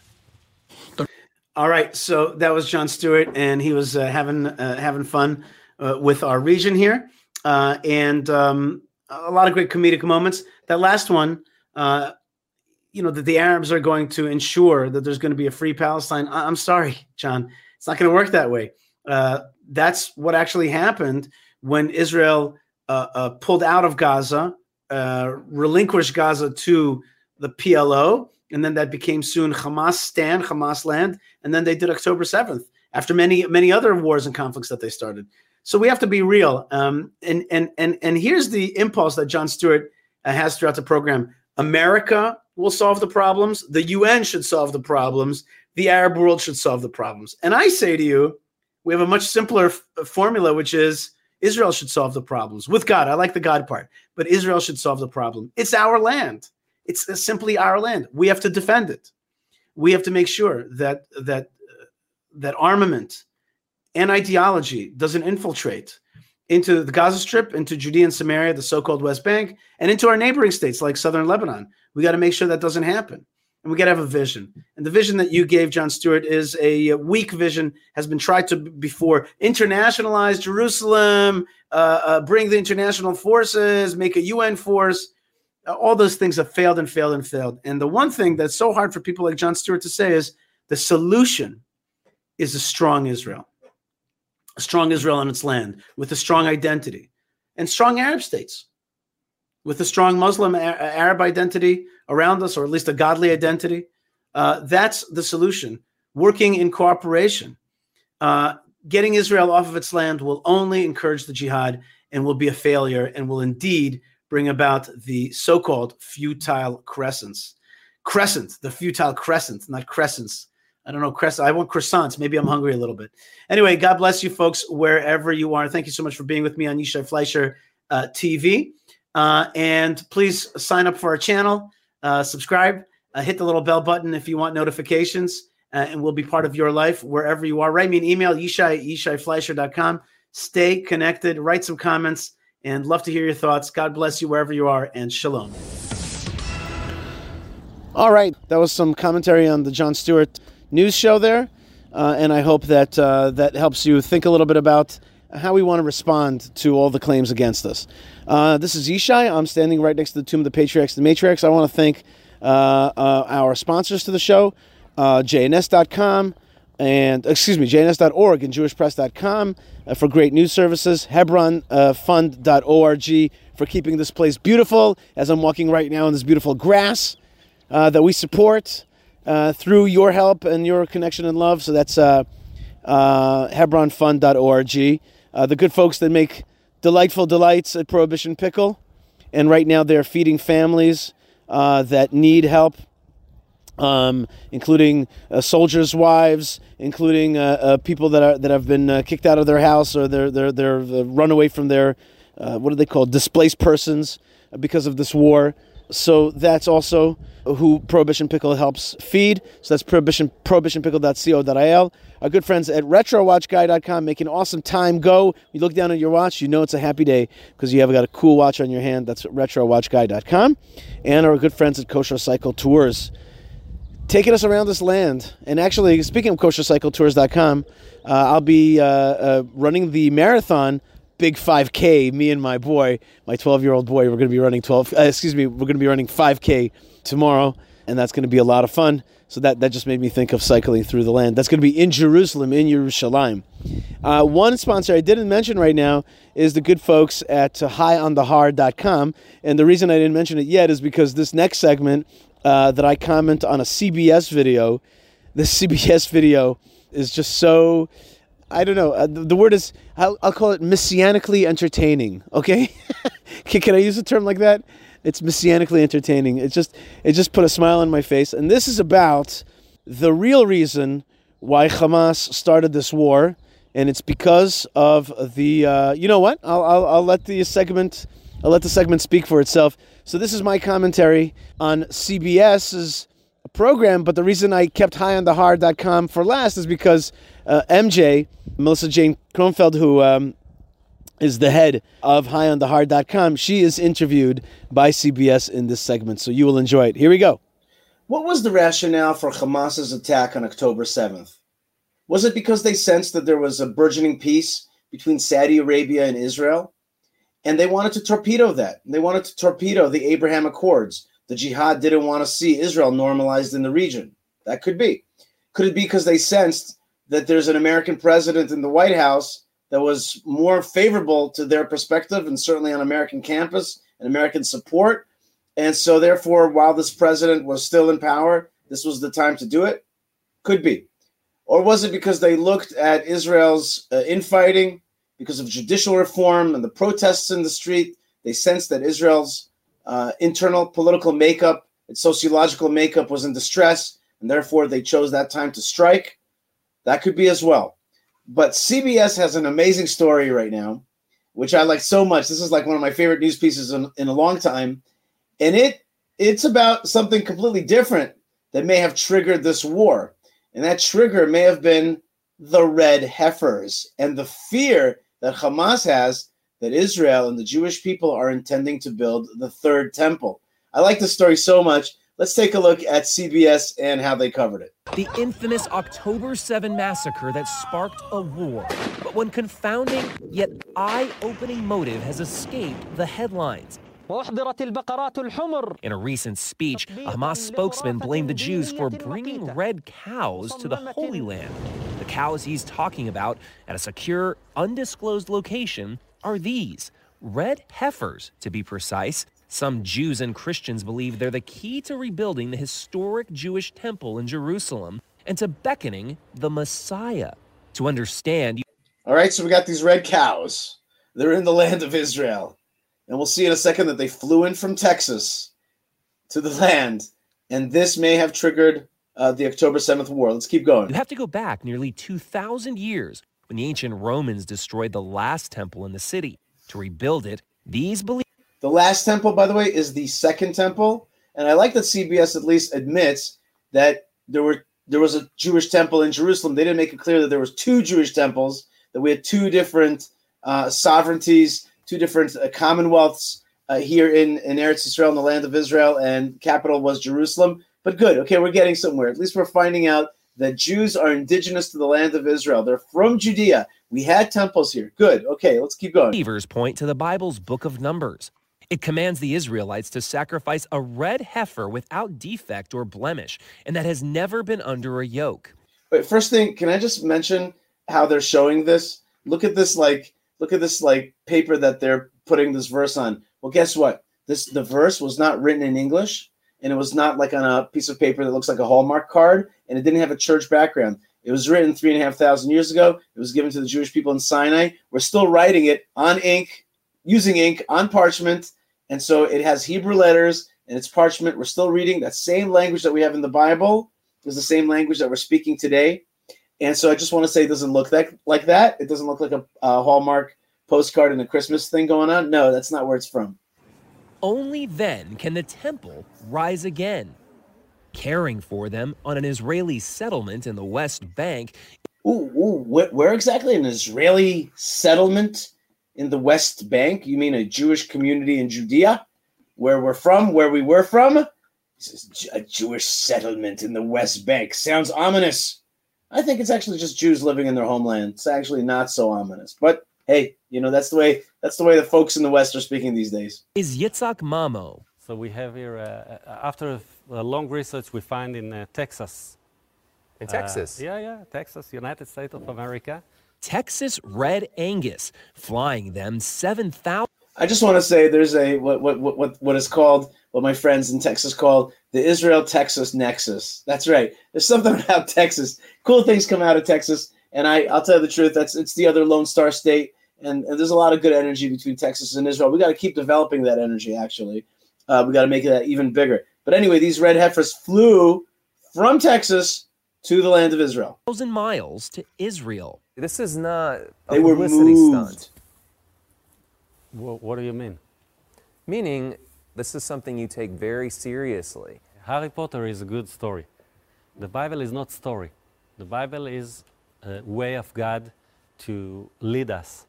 All right, so that was Jon Stewart, and he was uh, having uh, having fun uh, with our region here, uh, and um, a lot of great comedic moments. That last one, uh, you know, that the Arabs are going to ensure that there's going to be a free Palestine. I- I'm sorry, John, it's not going to work that way. Uh, that's what actually happened when Israel uh, uh, pulled out of Gaza, uh, relinquished Gaza to the P L O. And then that became soon Hamas stand, Hamas land. And then they did October seventh after many, many other wars and conflicts that they started. So we have to be real. Um, and, and, and, and here's the impulse that Jon Stewart uh, has throughout the program. America will solve the problems. The U N should solve the problems. The Arab world should solve the problems. And I say to you, we have a much simpler f- formula, which is Israel should solve the problems with God. I like the God part, but Israel should solve the problem. It's our land. It's simply our land. We have to defend it. We have to make sure that that uh, that armament and ideology doesn't infiltrate into the Gaza Strip, into Judea and Samaria, the so-called West Bank, and into our neighboring states like southern Lebanon. We got to make sure that doesn't happen. And we got to have a vision. And the vision that you gave, Jon Stewart, is a weak vision, has been tried to before. Internationalize Jerusalem, uh, uh, bring the international forces, make a U N force. All those things have failed and failed and failed. And the one thing that's so hard for people like Jon Stewart to say is the solution is a strong Israel, a strong Israel on its land with a strong identity, and strong Arab states with a strong Muslim Arab identity around us, or at least a godly identity. Uh, that's the solution. Working in cooperation. Uh, getting Israel off of its land will only encourage the jihad and will be a failure and will indeed bring about the so-called futile crescents. Crescent, the futile crescent, not crescents. I don't know, crescent. I want croissants. Maybe I'm hungry a little bit. Anyway, God bless you folks wherever you are. Thank you so much for being with me on Yishai Fleisher uh, T V. Uh, and please sign up for our channel, uh, subscribe, uh, hit the little bell button if you want notifications, uh, and we'll be part of your life wherever you are. Write me an email, yishai at yishai fleisher dot com. Stay connected, write some comments, and love to hear your thoughts. God bless you wherever you are, and shalom. All right, that was some commentary on the Jon Stewart news show there, uh, and I hope that uh, that helps you think a little bit about how we want to respond to all the claims against us. Uh, this is Yishai. I'm standing right next to the Tomb of the Patriarchs and Matriarchs. I want to thank uh, uh, our sponsors to the show, uh, J N S dot com, and excuse me, J N S dot org and Jewish Press dot com uh, for great news services, Hebron Fund dot org for keeping this place beautiful as I'm walking right now in this beautiful grass uh, that we support, uh, through your help and your connection and love. So that's uh, uh, Hebron Fund dot org. Uh, the good folks that make delightful delights at Prohibition Pickle. And right now they're feeding families uh, that need help, um, including uh, soldiers' wives, including uh, uh, people that are that have been uh, kicked out of their house or they're they're they're uh, run away from their uh, what are they called displaced persons because of this war. So that's also who Prohibition Pickle helps feed. So that's prohibition prohibition pickle dot co dot I L. Our good friends at retro watch guy dot com make an awesome time go. You look down at your watch, you know it's a happy day because you have got a cool watch on your hand. That's retro watch guy dot com. And our good friends at Kosher Cycle Tours, taking us around this land. And actually, speaking of kosher cycle tours dot com, uh, I'll be uh, uh, running the marathon Big five K. Me and my boy, my twelve-year-old boy, we're going to be running twelve. Uh, excuse me, we're going to be running five K tomorrow, and that's going to be a lot of fun. So that, that just made me think of cycling through the land. That's going to be in Jerusalem, in Yerushalayim. Uh, one sponsor I didn't mention right now is the good folks at uh, high on the hard dot com, and the reason I didn't mention it yet is because this next segment uh, that I comment on a C B S video, this C B S video is just so. I don't know. Uh, the, the word is, I'll, I'll call it messianically entertaining. Okay, can, can I use a term like that? It's messianically entertaining. It just it just put a smile on my face. And this is about the real reason why Hamas started this war, and it's because of the. Uh, you know what? I'll, I'll I'll let the segment I'll let the segment speak for itself. So this is my commentary on CBS's program, but the reason I kept high on the hard dot com for last is because uh, M J, Melissa Jane Kronfeld, who um, is the head of high on the hard dot com, she is interviewed by C B S in this segment, so you will enjoy it. Here we go. What was the rationale for Hamas's attack on October seventh? Was it because they sensed that there was a burgeoning peace between Saudi Arabia and Israel? And they wanted to torpedo that. They wanted to torpedo the Abraham Accords. The jihad didn't want to see Israel normalized in the region. That could be. Could it be because they sensed that there's an American president in the White House that was more favorable to their perspective and certainly on American campus and American support? And so therefore, while this president was still in power, this was the time to do it? Could be. Or was it because they looked at Israel's uh, infighting, because of judicial reform and the protests in the street? They sensed that Israel's uh, internal political makeup, its sociological makeup was in distress, and therefore they chose that time to strike. That could be as well. But C B S has an amazing story right now, which I like so much. This is like one of my favorite news pieces in, in a long time. And it it's about something completely different that may have triggered this war. And that trigger may have been the red heifers and the fear that Hamas has that Israel and the Jewish people are intending to build the third temple. I like this story so much. Let's take a look at C B S and how they covered it.
The infamous October seventh massacre that sparked a war. But one confounding yet eye-opening motive has escaped the headlines. In a recent speech, a Hamas spokesman blamed the Jews for bringing red cows to the Holy Land. The cows he's talking about at a secure, undisclosed location are these, red heifers, to be precise. Some Jews and Christians believe they're the key to rebuilding the historic Jewish temple in Jerusalem and to beckoning the Messiah. To understand... You-
All right, so we got these red cows. They're in the land of Israel. And we'll see in a second that they flew in from Texas to the land. And this may have triggered uh, the October seventh war. Let's keep going.
You have to go back nearly two thousand years when the ancient Romans destroyed the last temple in the city. To rebuild it, these believers...
The last temple, by the way, is the second temple. And I like that C B S at least admits that there were there was a Jewish temple in Jerusalem. They didn't make it clear that there was two Jewish temples, that we had two different uh, sovereignties, two different uh, commonwealths uh, here in, in Eretz Yisrael, in the land of Israel, and capital was Jerusalem. But good, okay, we're getting somewhere. At least we're finding out that Jews are indigenous to the land of Israel. They're from Judea. We had temples here. Good, okay, let's keep going.
Believers point to the Bible's book of Numbers. It commands the Israelites to sacrifice a red heifer without defect or blemish, and that has never been under a yoke.
Wait, first thing, can I just mention how they're showing this? Look at this, like, Look at this like paper that they're putting this verse on. Well, guess what? This the verse was not written in English, and it was not like on a piece of paper that looks like a Hallmark card, and it didn't have a church background. It was written three and a half thousand years ago. It was given to the Jewish people in Sinai. We're still writing it on ink, using ink, on parchment, and so it has Hebrew letters, and it's parchment. We're still reading that same language that we have in the Bible. Is the same language that we're speaking today. And so I just want to say it doesn't look that, like that. It doesn't look like a, a Hallmark postcard and a Christmas thing going on. No, that's not where it's from.
Only then can the temple rise again. Caring for them on an Israeli settlement in the West Bank.
Ooh, ooh, wh- where exactly? An Israeli settlement in the West Bank? You mean a Jewish community in Judea? Where we're from, where we were from? This is a Jewish settlement in the West Bank. Sounds ominous. I think it's actually just Jews living in their homeland. It's actually not so ominous. But hey, you know, that's the way that's the way the folks in the West are speaking these days.
Is Yitzhak Mamo.
So we have here, uh, after a long research, we find in uh, Texas.
In Texas?
Uh, yeah, yeah, Texas, United States of America.
Texas Red Angus, flying them seven thousand.
I just want to say there's a what what what what is called what my friends in Texas call the Israel-Texas nexus. That's right. There's something about Texas. Cool things come out of Texas, and I I'll tell you the truth. That's it's the other Lone Star State, and, and there's a lot of good energy between Texas and Israel. We got to keep developing that energy. Actually, uh, we got to make that even bigger. But anyway, these red heifers flew from Texas to the land of Israel.
Thousand miles to Israel.
This is not a
they were
publicity
moved.
stunt.
Well, what do you mean?
Meaning, this is something you take very seriously.
Harry Potter is a good story. The Bible is not story. The Bible is a way of God to lead us.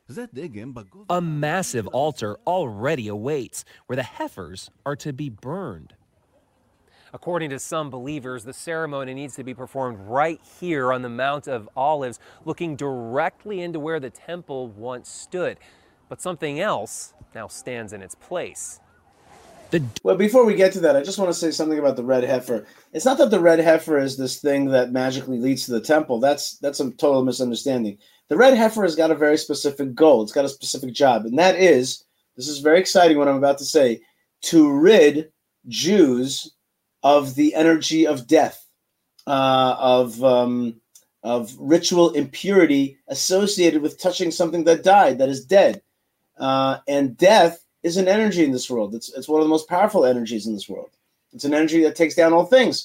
A massive altar already awaits, where the heifers are to be burned.
According to some believers, the ceremony needs to be performed right here on the Mount of Olives, looking directly into where the temple once stood. But something else now stands in its place.
The well, before we get to that, I just want to say something about the red heifer. It's not that the red heifer is this thing that magically leads to the temple. That's that's a total misunderstanding. The red heifer has got a very specific goal. It's got a specific job, and that is, this is very exciting what I'm about to say, to rid Jews of the energy of death, uh, of um, of ritual impurity associated with touching something that died, that is dead. Uh, and death is an energy in this world. It's it's one of the most powerful energies in this world. It's an energy that takes down all things.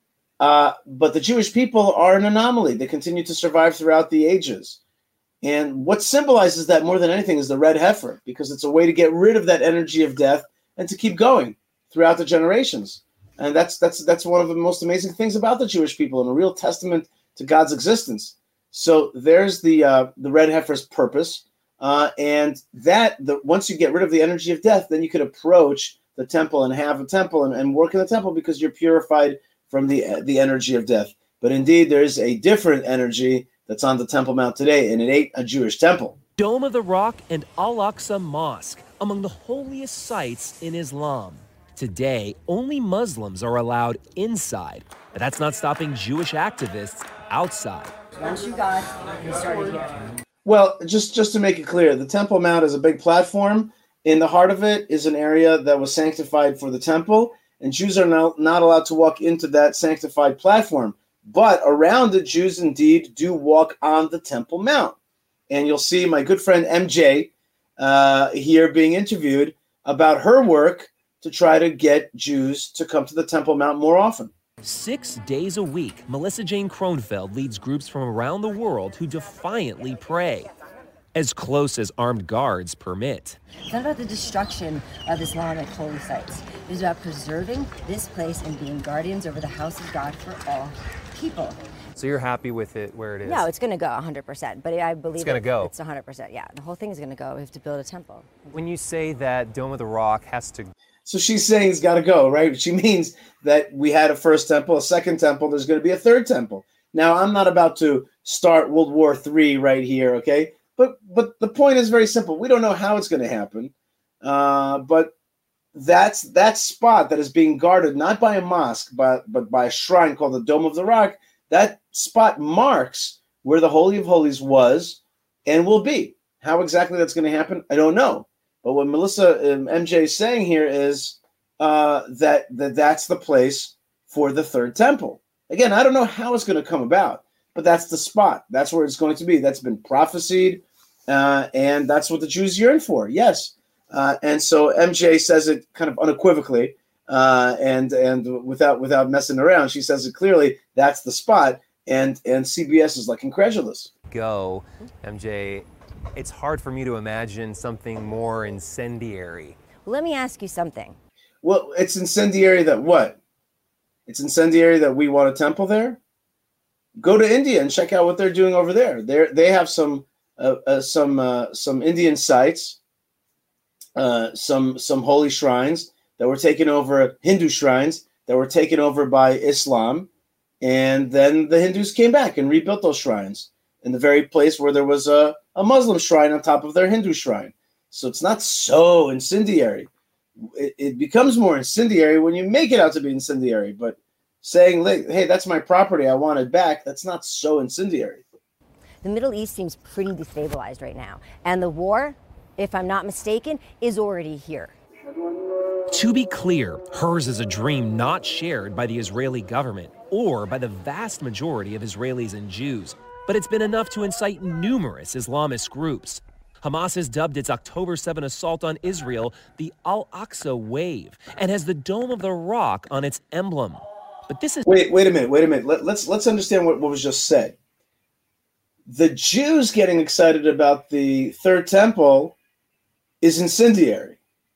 Uh, but the Jewish people are an anomaly. They continue to survive throughout the ages. And what symbolizes that more than anything is the red heifer, because it's a way to get rid of that energy of death and to keep going throughout the generations. And that's that's that's one of the most amazing things about the Jewish people, and a real testament to God's existence. So there's the uh, the red heifer's purpose. Uh, and that the once you get rid of the energy of death, then you could approach the temple and have a temple and, and work in the temple, because you're purified from the the energy of death. But indeed, there's a different energy that's on the Temple Mount today, and it ain't a Jewish temple.
Dome of the Rock and Al-Aqsa Mosque, among the holiest sites in Islam. Today, only Muslims are allowed inside, but that's not stopping Jewish activists outside.
Once you got, you started here.
Well, just, just to make it clear, the Temple Mount is a big platform. In the heart of it is an area that was sanctified for the temple, and Jews are not, not allowed to walk into that sanctified platform. But around it, Jews indeed do walk on the Temple Mount. And you'll see my good friend M J uh, here being interviewed about her work to try to get Jews to come to the Temple Mount more often.
Six days a week, Melissa Jane Kronfeld leads groups from around the world who defiantly pray, as close as armed guards permit.
It's not about the destruction of Islamic holy sites. It is about preserving this place and being guardians over the house of God for all people.
So you're happy with it where it is?
No, it's going to go one hundred percent, but I believe
it's going to go.
It's one hundred percent, yeah. The whole thing is going to go. We have to build a temple.
When you say that Dome of the Rock has to...
So she's saying it's got to go, right? She means that we had a first temple, a second temple, there's going to be a third temple. Now, I'm not about to start World War Three right here, okay? But but the point is very simple. We don't know how it's going to happen, uh, but that's that spot that is being guarded, not by a mosque, but, but by a shrine called the Dome of the Rock. That spot marks where the Holy of Holies was and will be. How exactly that's going to happen, I don't know. But what Melissa um, M J is saying here is uh, that, that that's the place for the third temple. Again, I don't know how it's going to come about, but that's the spot. That's where it's going to be. That's been prophesied, uh, and that's what the Jews yearn for. Yes. Uh, and so M J says it kind of unequivocally, uh, and and without without messing around. She says it clearly. That's the spot, and and C B S is like incredulous.
Go, M J. It's hard for me to imagine something more incendiary.
Let me ask you something.
Well, it's incendiary that what? It's incendiary that we want a temple there. Go to India and check out what they're doing over there. They they have some uh, uh, some uh, some Indian sites. Uh, some some holy shrines that were taken over, Hindu shrines that were taken over by Islam, and then the Hindus came back and rebuilt those shrines in the very place where there was a, a Muslim shrine on top of their Hindu shrine. So it's not so incendiary. It, it becomes more incendiary when you make it out to be incendiary, but saying, hey, that's my property, I want it back, that's not so incendiary.
The Middle East seems pretty destabilized right now, and the war, if I'm not mistaken, is already here.
To be clear, hers is a dream not shared by the Israeli government or by the vast majority of Israelis and Jews, but it's been enough to incite numerous Islamist groups. Hamas has dubbed its October seventh assault on Israel the Al-Aqsa Wave and has the Dome of the Rock on its emblem. But this is...
Wait, wait a minute, wait a minute. Let, let's, let's understand what, what was just said. The Jews getting excited about the Third Temple is incendiary.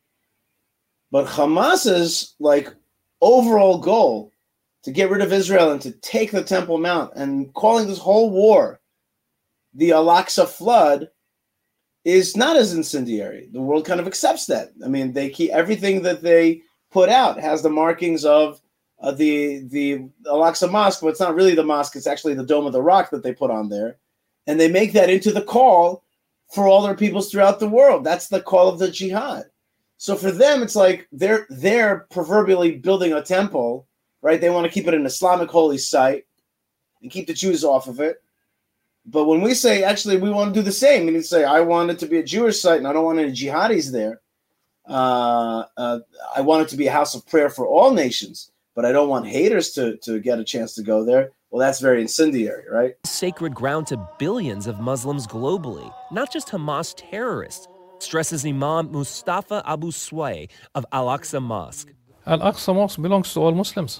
But Hamas's like overall goal to get rid of Israel and to take the Temple Mount and calling this whole war the Al-Aqsa flood is not as incendiary. The world kind of accepts that. I mean, they keep everything that they put out has the markings of uh, the the Al-Aqsa Mosque, but it's not really the mosque. It's actually the Dome of the Rock that they put on there. And they make that into the call for all their peoples throughout the world. That's the call of the jihad. So for them, it's like they're they're proverbially building a temple, right? They want to keep it an Islamic holy site and keep the Jews off of it. But when we say, actually, we want to do the same, and you say, I want it to be a Jewish site and I don't want any jihadis there. Uh, uh, I want it to be a house of prayer for all nations, but I don't want haters to, to get a chance to go there. Well, that's very incendiary, right?
Sacred ground to billions of Muslims globally, not just Hamas terrorists, stresses Imam Mustafa Abu Sway of Al-Aqsa Mosque.
Al-Aqsa Mosque belongs to all Muslims.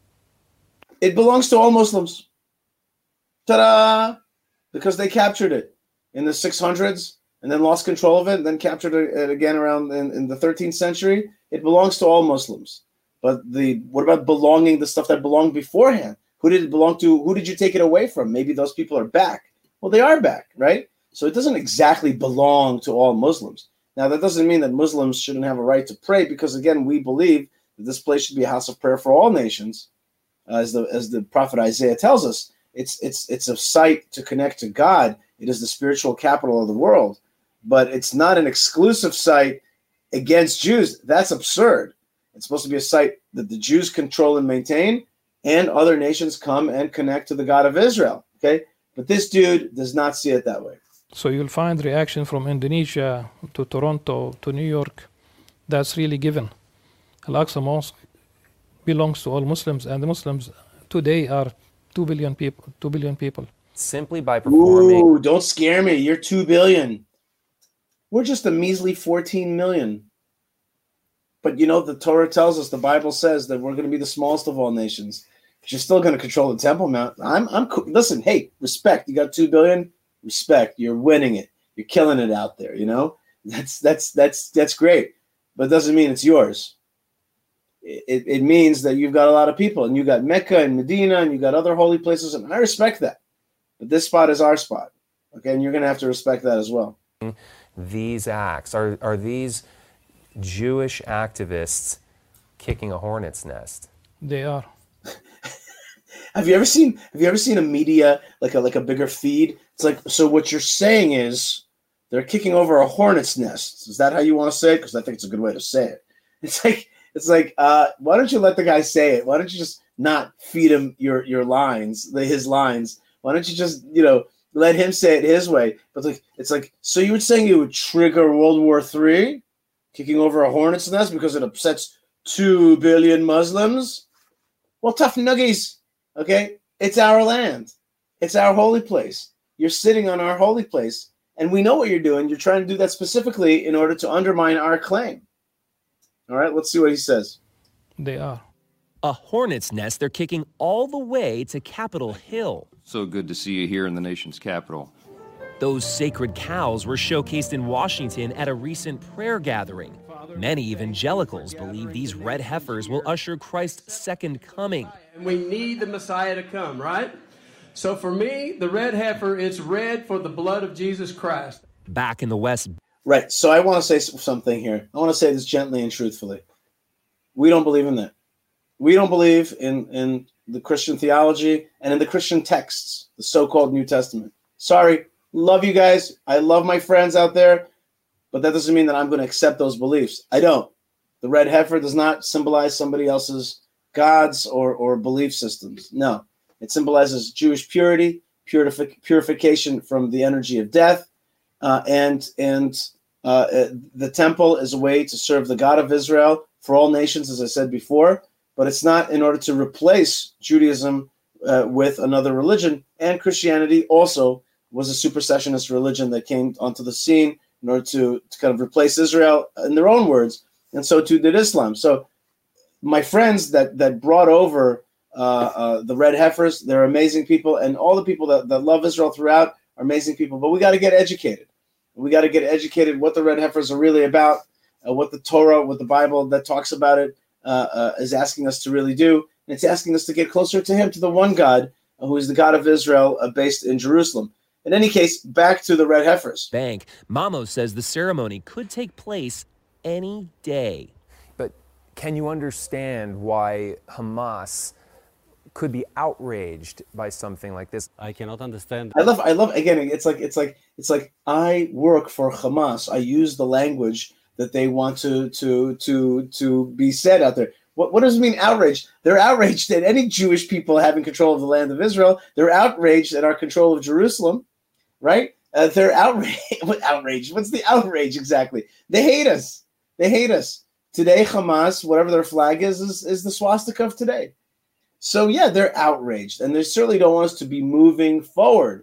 It belongs to all Muslims. Ta-da! Because they captured it in the six hundreds and then lost control of it and then captured it again around in, in the thirteenth century. It belongs to all Muslims. But the what about belonging, the stuff that belonged beforehand? Who did it belong to? Who did you take it away from? Maybe those people are back. Well, they are back, right? So it doesn't exactly belong to all Muslims. Now, that doesn't mean that Muslims shouldn't have a right to pray because, again, we believe that this place should be a house of prayer for all nations. Uh, as the as the prophet Isaiah tells us, it's it's it's a site to connect to God. It is the spiritual capital of the world. But it's not an exclusive site against Jews. That's absurd. It's supposed to be a site that the Jews control and maintain, and other nations come and connect to the God of Israel. Okay, but this dude does not see it that way.
So you'll find reaction from Indonesia to Toronto to New York. That's really given. Al-Aqsa Mosque belongs to all Muslims, and the Muslims today are two billion people. Two billion people.
Simply by performing.
Ooh, don't scare me. You're two billion. We're just a measly fourteen million. But you know, the Torah tells us, the Bible says that we're going to be the smallest of all nations. But you're still going to control the Temple Mount. I'm, I'm. Listen, hey, respect. You got two billion. Respect. You're winning it. You're killing it out there. You know, that's that's that's that's great. But it doesn't mean it's yours. It, it means that you've got a lot of people, and you got Mecca and Medina, and you got other holy places, and I respect that. But this spot is our spot. Okay, and you're going to have to respect that as well.
These acts are are these Jewish activists kicking a hornet's nest?
They are.
Have you ever seen have you ever seen a media like a like a bigger feed? It's like, so what you're saying is they're kicking over a hornet's nest. Is that how you want to say it? Because I think it's a good way to say it. It's like it's like uh, why don't you let the guy say it? Why don't you just not feed him your your lines, the, his lines? Why don't you just, you know, let him say it his way? But like it's like, so you were saying it would trigger World War Three, kicking over a hornet's nest because it upsets two billion Muslims. Well, tough nuggies, okay? It's our land. It's our holy place. You're sitting on our holy place, and we know what you're doing. You're trying to do that specifically in order to undermine our claim. All right, let's see what he says.
They are.
A hornet's nest they're kicking all the way to Capitol Hill.
So good to see you here in the nation's capital.
Those sacred cows were showcased in Washington at a recent prayer gathering. Many evangelicals believe these red heifers will usher Christ's second coming.
And we need the Messiah to come, right? So for me, the red heifer is red for the blood of Jesus Christ.
Back in the West.
Right, so I want to say something here. I want to say this gently and truthfully. We don't believe in that. We don't believe in, in the Christian theology and in the Christian texts, the so-called New Testament. Sorry, love you guys. I love my friends out there, but that doesn't mean that I'm going to accept those beliefs. I don't. The red heifer does not symbolize somebody else's gods or, or belief systems. No, it symbolizes Jewish purity, purific, purification from the energy of death, uh, and, and uh, the temple is a way to serve the God of Israel for all nations, as I said before, but it's not in order to replace Judaism uh, with another religion. And Christianity also was a supersessionist religion that came onto the scene in order to, to kind of replace Israel in their own words. And so too did Islam. So my friends that, that brought over uh, uh, the red heifers, they're amazing people. And all the people that, that love Israel throughout are amazing people. But we got to get educated. We got to get educated what the red heifers are really about, uh, what the Torah, what the Bible that talks about it, Uh, uh, is asking us to really do. And it's asking us to get closer to him, to the one God, uh, who is the God of Israel, uh, based in Jerusalem. In any case, back to the red heifers.
Bank. Mamo says the ceremony could take place any day.
But can you understand why Hamas could be outraged by something like this?
I cannot understand.
I love, I love, again, it's like, it's like, it's like I work for Hamas. I use the language that they want to to to to be said out there. What what does it mean outraged? They're outraged at any Jewish people having control of the land of Israel. They're outraged at our control of Jerusalem, right? Uh, they're outraged. What outraged? What's the outrage exactly? They hate us. They hate us. Today, Hamas, whatever their flag is, is, is the swastika of today. So yeah, they're outraged, and they certainly don't want us to be moving forward.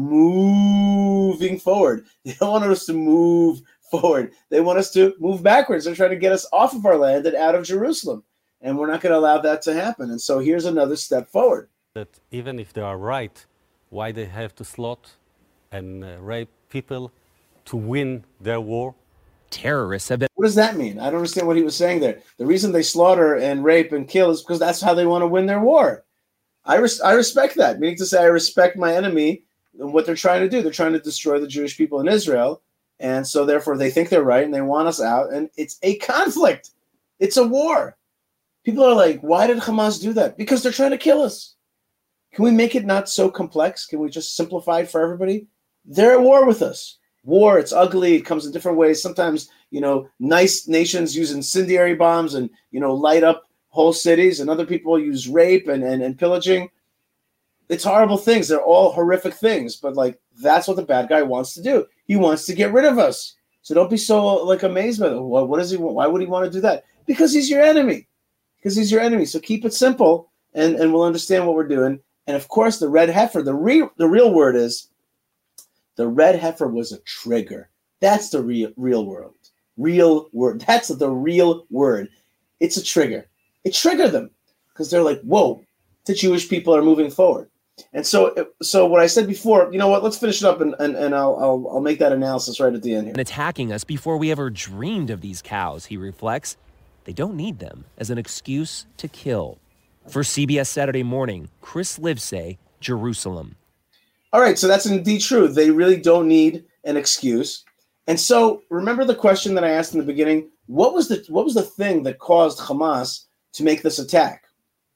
Moving forward. They don't want us to move forward. They want us to move backwards. They're trying to get us off of our land and out of Jerusalem. And we're not going to allow that to happen. And so here's another step forward.
That even if they are right, why they have to slaughter and uh, rape people to win their war?
Terrorists have been...
What does that mean? I don't understand what he was saying there. The reason they slaughter and rape and kill is because that's how they want to win their war. I, res I respect that. Meaning to say I respect my enemy and what they're trying to do. They're trying to destroy the Jewish people in Israel. And so therefore they think they're right and they want us out. And it's a conflict. It's a war. People are like, why did Hamas do that? Because they're trying to kill us. Can we make it not so complex? Can we just simplify it for everybody? They're at war with us. War, it's ugly. It comes in different ways. Sometimes, you know, nice nations use incendiary bombs and, you know, light up whole cities. And other people use rape and, and, and pillaging. It's horrible things. They're all horrific things. But, like, that's what the bad guy wants to do. He wants to get rid of us. So don't be so, like, amazed by it. What, what does he want? Why would he want to do that? Because he's your enemy. Because he's your enemy. So keep it simple, and, and we'll understand what we're doing. And, of course, the red heifer, the, re the real word is, the red heifer was a trigger. That's the real, real word. Real word. That's the real word. It's a trigger. It triggered them because they're like, whoa, the Jewish people are moving forward. And so, so what I said before, you know what? Let's finish it up, and, and, and I'll, I'll, I'll make that analysis right at the end here.
And attacking us before we ever dreamed of these cows, he reflects. They don't need them as an excuse to kill. For C B S Saturday Morning, Chris Livesay, Jerusalem.
All right, so that's indeed true. They really don't need an excuse. And so remember the question that I asked in the beginning, what was the what was the thing that caused Hamas to make this attack?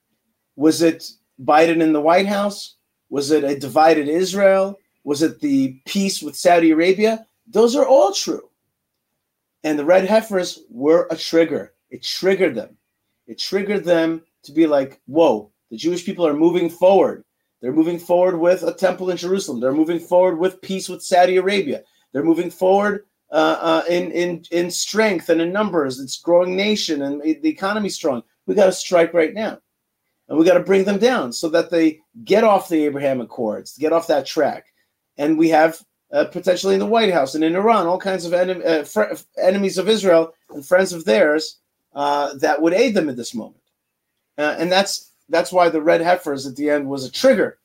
Was it Biden in the White House? Was it a divided Israel? Was it the peace with Saudi Arabia? Those are all true. And the red heifers were a trigger. It triggered them. It triggered them to be like, whoa, the Jewish people are moving forward. They're moving forward with a temple in Jerusalem. They're moving forward with peace with Saudi Arabia. They're moving forward uh, uh, in in in strength and in numbers. It's a growing nation, and the economy's strong. We got to strike right now, and we got to bring them down so that they get off the Abraham Accords, get off that track, and we have uh, potentially in the White House and in Iran all kinds of enem- uh, fr- enemies of Israel and friends of theirs uh, that would aid them at this moment, uh, and that's that's why the red heifers at the end was a trigger.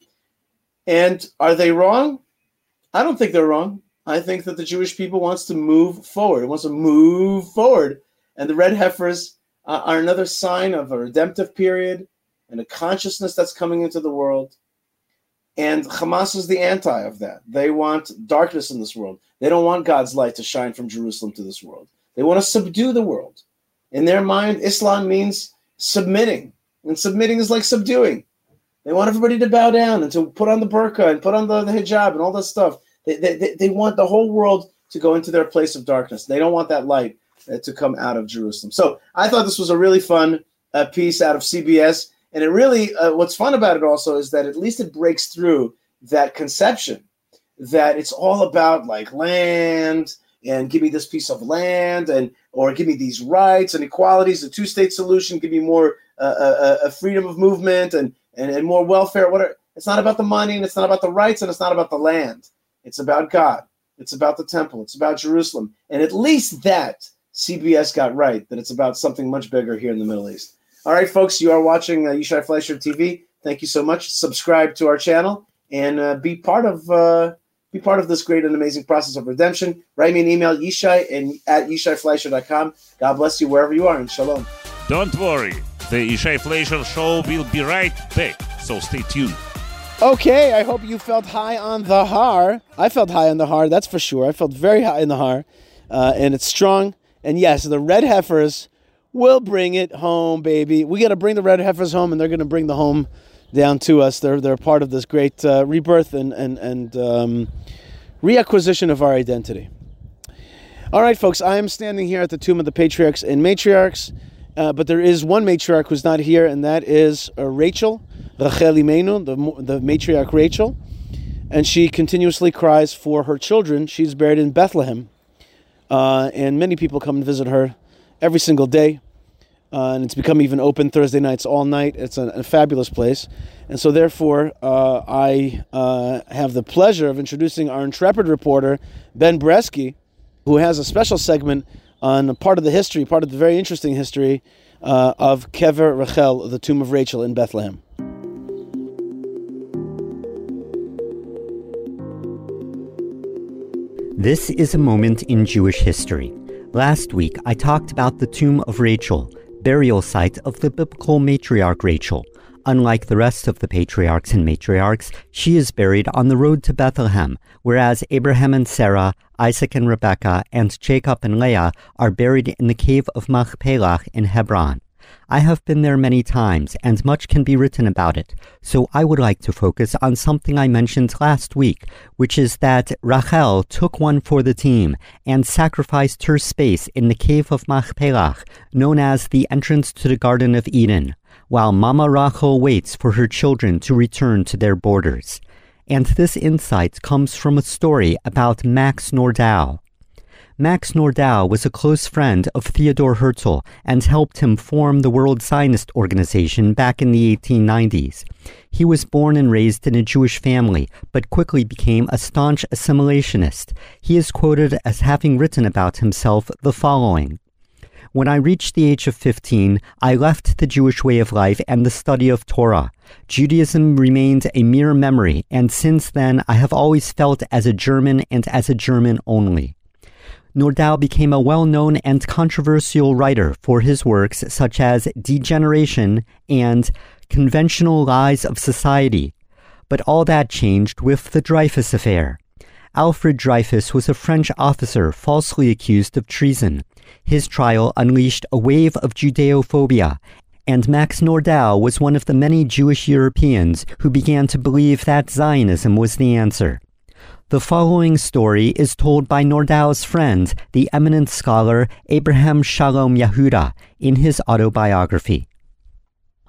And are they wrong? I don't think they're wrong. I think that the Jewish people wants to move forward. It wants to move forward. And the red heifers uh, are another sign of a redemptive period and a consciousness that's coming into the world. And Hamas is the anti of that. They want darkness in this world. They don't want God's light to shine from Jerusalem to this world. They want to subdue the world. In their mind, Islam means submitting. And submitting is like subduing. They want everybody to bow down and to put on the burqa and put on the, the hijab and all that stuff. They, they, they want the whole world to go into their place of darkness. They don't want that light uh, to come out of Jerusalem. So I thought this was a really fun uh, piece out of C B S. And it really, uh, what's fun about it also is that at least it breaks through that conception that it's all about like land and give me this piece of land and or give me these rights and equalities, a two-state solution, give me more uh, a, a freedom of movement and And, and more welfare. What are, it's not about the money, and it's not about the rights, and it's not about the land. It's about God. It's about the temple. It's about Jerusalem. And at least that C B S got right, that it's about something much bigger here in the Middle East. All right, folks, you are watching uh, Yishai Fleisher T V. Thank you so much. Subscribe to our channel and uh, be part of uh, be part of this great and amazing process of redemption. Write me an email, Yishai and at yishai fleisher dot com. God bless you wherever you are, and shalom.
Don't worry. The Yishai Fleisher Show will be right back, so stay tuned.
Okay, I hope you felt high on the har. I felt high on the har, that's for sure. I felt very high in the har, uh, and it's strong. And yes, the red heifers will bring it home, baby. We got to bring the red heifers home, and they're going to bring the home down to us. They're they're part of this great uh, rebirth and and and um, reacquisition of our identity. All right, folks, I am standing here at the Tomb of the Patriarchs and Matriarchs. Uh, but there is one matriarch who's not here, and that is uh, Rachel, Rachel Imenu, the, the matriarch Rachel. And she continuously cries for her children. She's buried in Bethlehem. Uh, and many people come and visit her every single day. Uh, and it's become even open Thursday nights all night. It's a, a fabulous place. And so therefore, uh, I uh, have the pleasure of introducing our intrepid reporter, Ben Bresky, who has a special segment on a part of the history, part of the very interesting history uh, of Kever Rachel, the tomb of Rachel in Bethlehem.
This is a moment in Jewish history. Last week, I talked about the tomb of Rachel, burial site of the biblical matriarch Rachel. Unlike the rest of the patriarchs and matriarchs, she is buried on the road to Bethlehem, whereas Abraham and Sarah, Isaac and Rebekah, and Jacob and Leah are buried in the cave of Machpelah in Hebron. I have been there many times, and much can be written about it, so I would like to focus on something I mentioned last week, which is that Rachel took one for the team and sacrificed her space in the cave of Machpelah, known as the entrance to the Garden of Eden, while Mama Rachel waits for her children to return to their borders. And this insight comes from a story about Max Nordau. Max Nordau was a close friend of Theodor Herzl and helped him form the World Zionist Organization back in the eighteen nineties. He was born and raised in a Jewish family, but quickly became a staunch assimilationist. He is quoted as having written about himself the following: "When I reached the age of fifteen, I left the Jewish way of life and the study of Torah. Judaism remained a mere memory, and since then I have always felt as a German and as a German only." Nordau became a well-known and controversial writer for his works such as Degeneration and Conventional Lies of Society. But all that changed with the Dreyfus Affair. Alfred Dreyfus was a French officer falsely accused of treason. His trial unleashed a wave of Judeophobia, and Max Nordau was one of the many Jewish Europeans who began to believe that Zionism was the answer. The following story is told by Nordau's friend, the eminent scholar Abraham Shalom Yehuda, in his autobiography.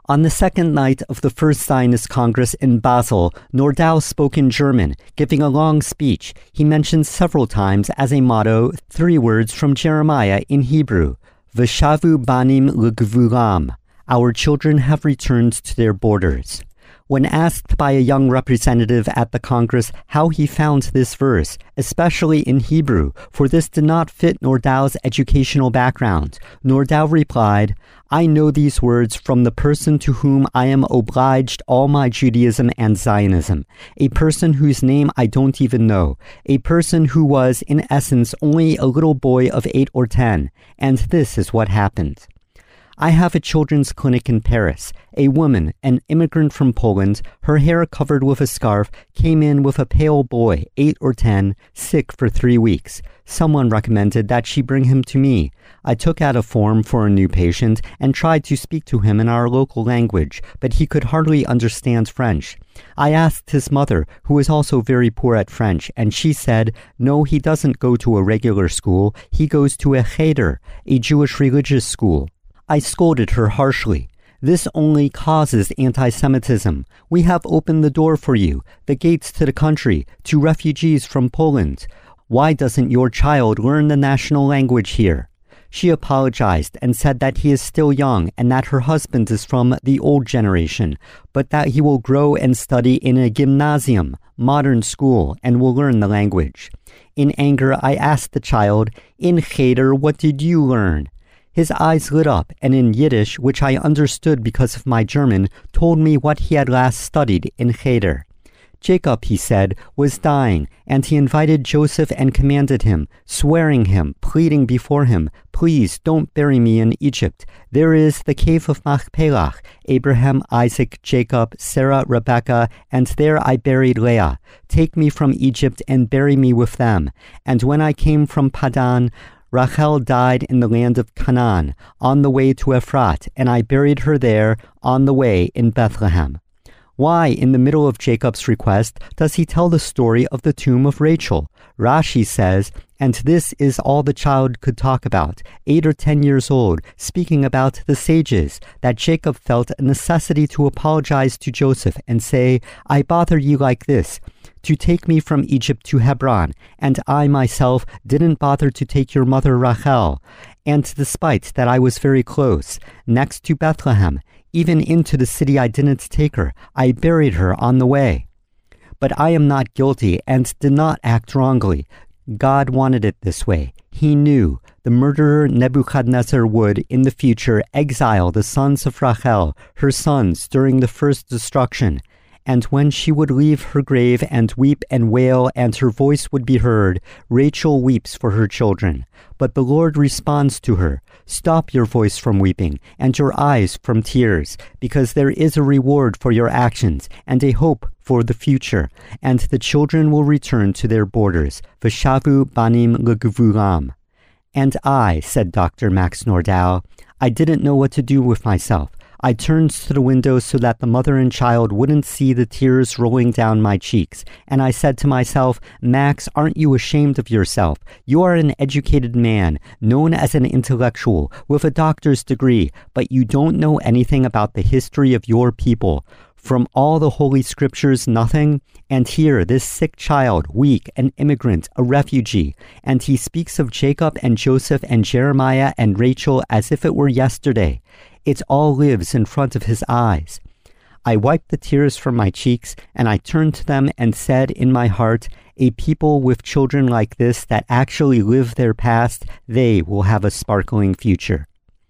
On the second night of the First Zionist Congress in Basel, Nordau spoke in German, giving a long speech. He mentioned several times as a motto three words from Jeremiah in Hebrew, V'shavu banim l'gvuram. Our children have returned to their borders. When asked by a young representative at the Congress how he found this verse, especially in Hebrew, for this did not fit Nordau's educational background, Nordau replied, I know these words from the person to whom I am obliged all my Judaism and Zionism, a person whose name I don't even know, a person who was, in essence, only a little boy of eight or ten, and this is what happened. I have a children's clinic in Paris. A woman, an immigrant from Poland, her hair covered with a scarf, came in with a pale boy, eight or ten, sick for three weeks. Someone recommended that she bring him to me. I took out a form for a new patient and tried to speak to him in our local language, but he could hardly understand French. I asked his mother, who is also very poor at French, and she said, no, he doesn't go to a regular school, he goes to a cheder, a Jewish religious school. I scolded her harshly. This only causes anti-Semitism. We have opened the door for you, the gates to the country, to refugees from Poland. Why doesn't your child learn the national language here? She apologized and said that he is still young and that her husband is from the old generation, but that he will grow and study in a gymnasium, modern school, and will learn the language. In anger, I asked the child, in cheder, what did you learn? His eyes lit up, and in Yiddish, which I understood because of my German, told me what he had last studied in cheder. Jacob, he said, was dying, and he invited Joseph and commanded him, swearing him, pleading before him, please don't bury me in Egypt. There is the cave of Machpelah, Abraham, Isaac, Jacob, Sarah, Rebekah, and there I buried Leah. Take me from Egypt and bury me with them. And when I came from Padan, Rachel died in the land of Canaan, on the way to Ephrat, and I buried her there, on the way in Bethlehem. Why, in the middle of Jacob's request, does he tell the story of the tomb of Rachel? Rashi says, and this is all the child could talk about, eight or ten years old, speaking about the sages, that Jacob felt a necessity to apologize to Joseph and say, I bother you like this, to take me from Egypt to Hebron, and I myself didn't bother to take your mother Rachel, and despite that I was very close, next to Bethlehem, even into the city I didn't take her, I buried her on the way. But I am not guilty and did not act wrongly. God wanted it this way. He knew the murderer Nebuchadnezzar would, in the future, exile the sons of Rachel, her sons, during the first destruction. And when she would leave her grave and weep and wail, and her voice would be heard, Rachel weeps for her children. But the Lord responds to her, stop your voice from weeping, and your eyes from tears, because there is a reward for your actions, and a hope for the future, and the children will return to their borders. V'shavu banim l'gvuram. And I, said Doctor Max Nordau, I didn't know what to do with myself. I turned to the window so that the mother and child wouldn't see the tears rolling down my cheeks, and I said to myself, Max, aren't you ashamed of yourself? You are an educated man, known as an intellectual, with a doctor's degree, but you don't know anything about the history of your people. From all the holy scriptures, nothing? And here, this sick child, weak, an immigrant, a refugee, and he speaks of Jacob and Joseph and Jeremiah and Rachel as if it were yesterday. It all lives in front of his eyes. I wiped the tears from my cheeks, and I turned to them and said in my heart, a people with children like this that actually live their past, they will have a sparkling future.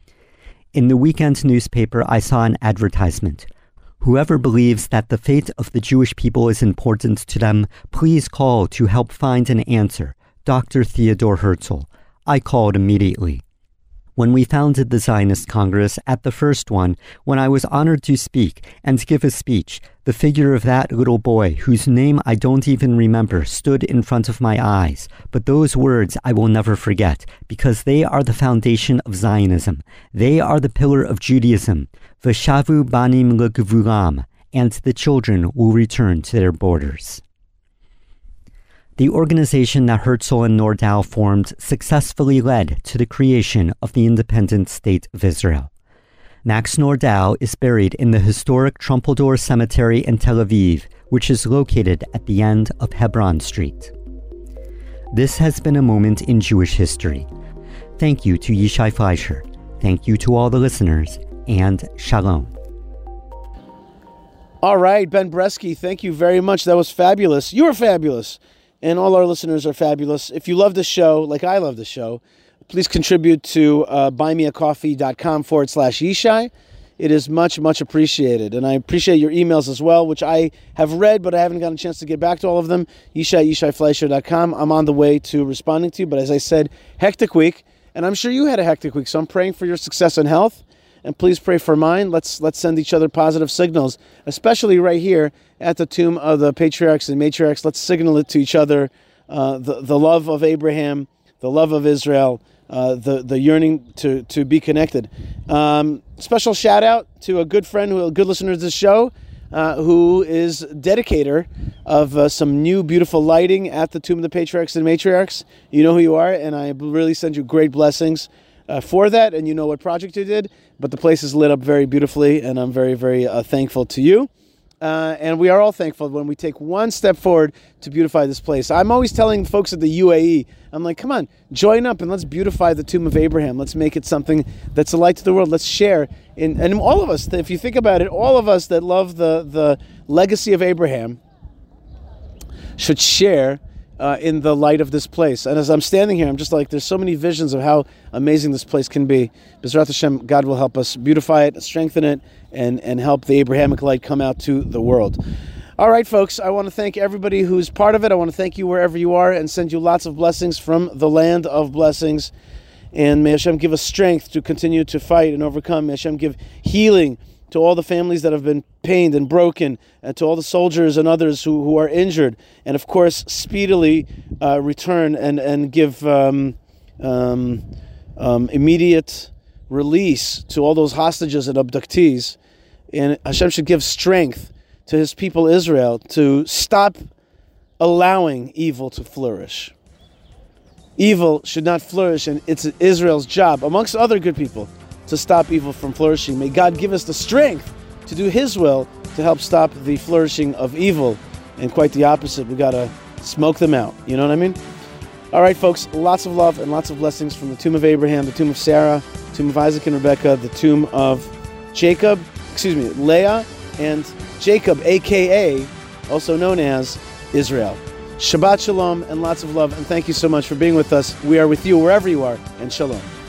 In the weekend newspaper, I saw an advertisement. Whoever believes that the fate of the Jewish people is important to them, please call to help find an answer. Doctor Theodor Herzl. I called immediately. When we founded the Zionist Congress, at the first one, when I was honored to speak and give a speech, the figure of that little boy, whose name I don't even remember, stood in front of my eyes. But those words I will never forget, because they are the foundation of Zionism. They are the pillar of Judaism. V'shavu banim l'gvuram, and the children will return to their borders. The organization that Herzl and Nordau formed successfully led to the creation of the independent state of Israel. Max Nordau is buried in the historic Trumpeldor Cemetery in Tel Aviv, which is located at the end of Hebron Street. This has been a moment in Jewish history. Thank you to Yishai Fleischer. Thank you to all the listeners, and shalom.
All right, Ben Bresky, thank you very much. That was fabulous. You are fabulous, and all our listeners are fabulous. If you love the show, like I love the show, please contribute to uh, buymeacoffee.com forward slash Yishai. It is much, much appreciated. And I appreciate your emails as well, which I have read, but I haven't gotten a chance to get back to all of them. Yishai, yishai fleischer dot com. I'm on the way to responding to you. But as I said, hectic week. And I'm sure you had a hectic week. So I'm praying for your success and health. And please pray for mine. Let's let's send each other positive signals, especially right here at the tomb of the patriarchs and matriarchs. Let's signal it to each other, uh, the, the love of Abraham, the love of Israel, Uh, the the yearning to to be connected. Um, special shout out to a good friend, who a good listener to this show, uh, who is dedicator of uh, some new beautiful lighting at the Tomb of the Patriarchs and Matriarchs. You know who you are, and I really send you great blessings uh, for that. And you know what project you did, but the place is lit up very beautifully, and I'm very very uh, thankful to you. Uh, and we are all thankful when we take one step forward to beautify this place. I'm always telling folks at the U A E, I'm like, come on, join up and let's beautify the tomb of Abraham. Let's make it something that's a light to the world. Let's share. In, and all of us, if you think about it, all of us that love the, the legacy of Abraham should share uh, in the light of this place. And as I'm standing here, I'm just like, there's so many visions of how amazing this place can be. B'ezrat Hashem, God will help us beautify it, strengthen it, and, and help the Abrahamic light come out to the world. All right, folks, I want to thank everybody who's part of it. I want to thank you wherever you are and send you lots of blessings from the land of blessings. And may Hashem give us strength to continue to fight and overcome. May Hashem give healing to all the families that have been pained and broken, and to all the soldiers and others who, who are injured. And, of course, speedily uh, return and, and give um, um, um, immediate release to all those hostages and abductees. And Hashem should give strength to his people Israel to stop allowing evil to flourish. Evil should not flourish, and it's Israel's job, amongst other good people, to stop evil from flourishing. May God give us the strength to do his will to help stop the flourishing of evil. And quite the opposite, we gotta smoke them out. You know what I mean? All right, folks, lots of love and lots of blessings from the tomb of Abraham, the tomb of Sarah, the tomb of Isaac and Rebekah, the tomb of Jacob, excuse me, Leah and Jacob, a k a also known as Israel. Shabbat shalom and lots of love, and thank you so much for being with us. We are with you wherever you are, and shalom.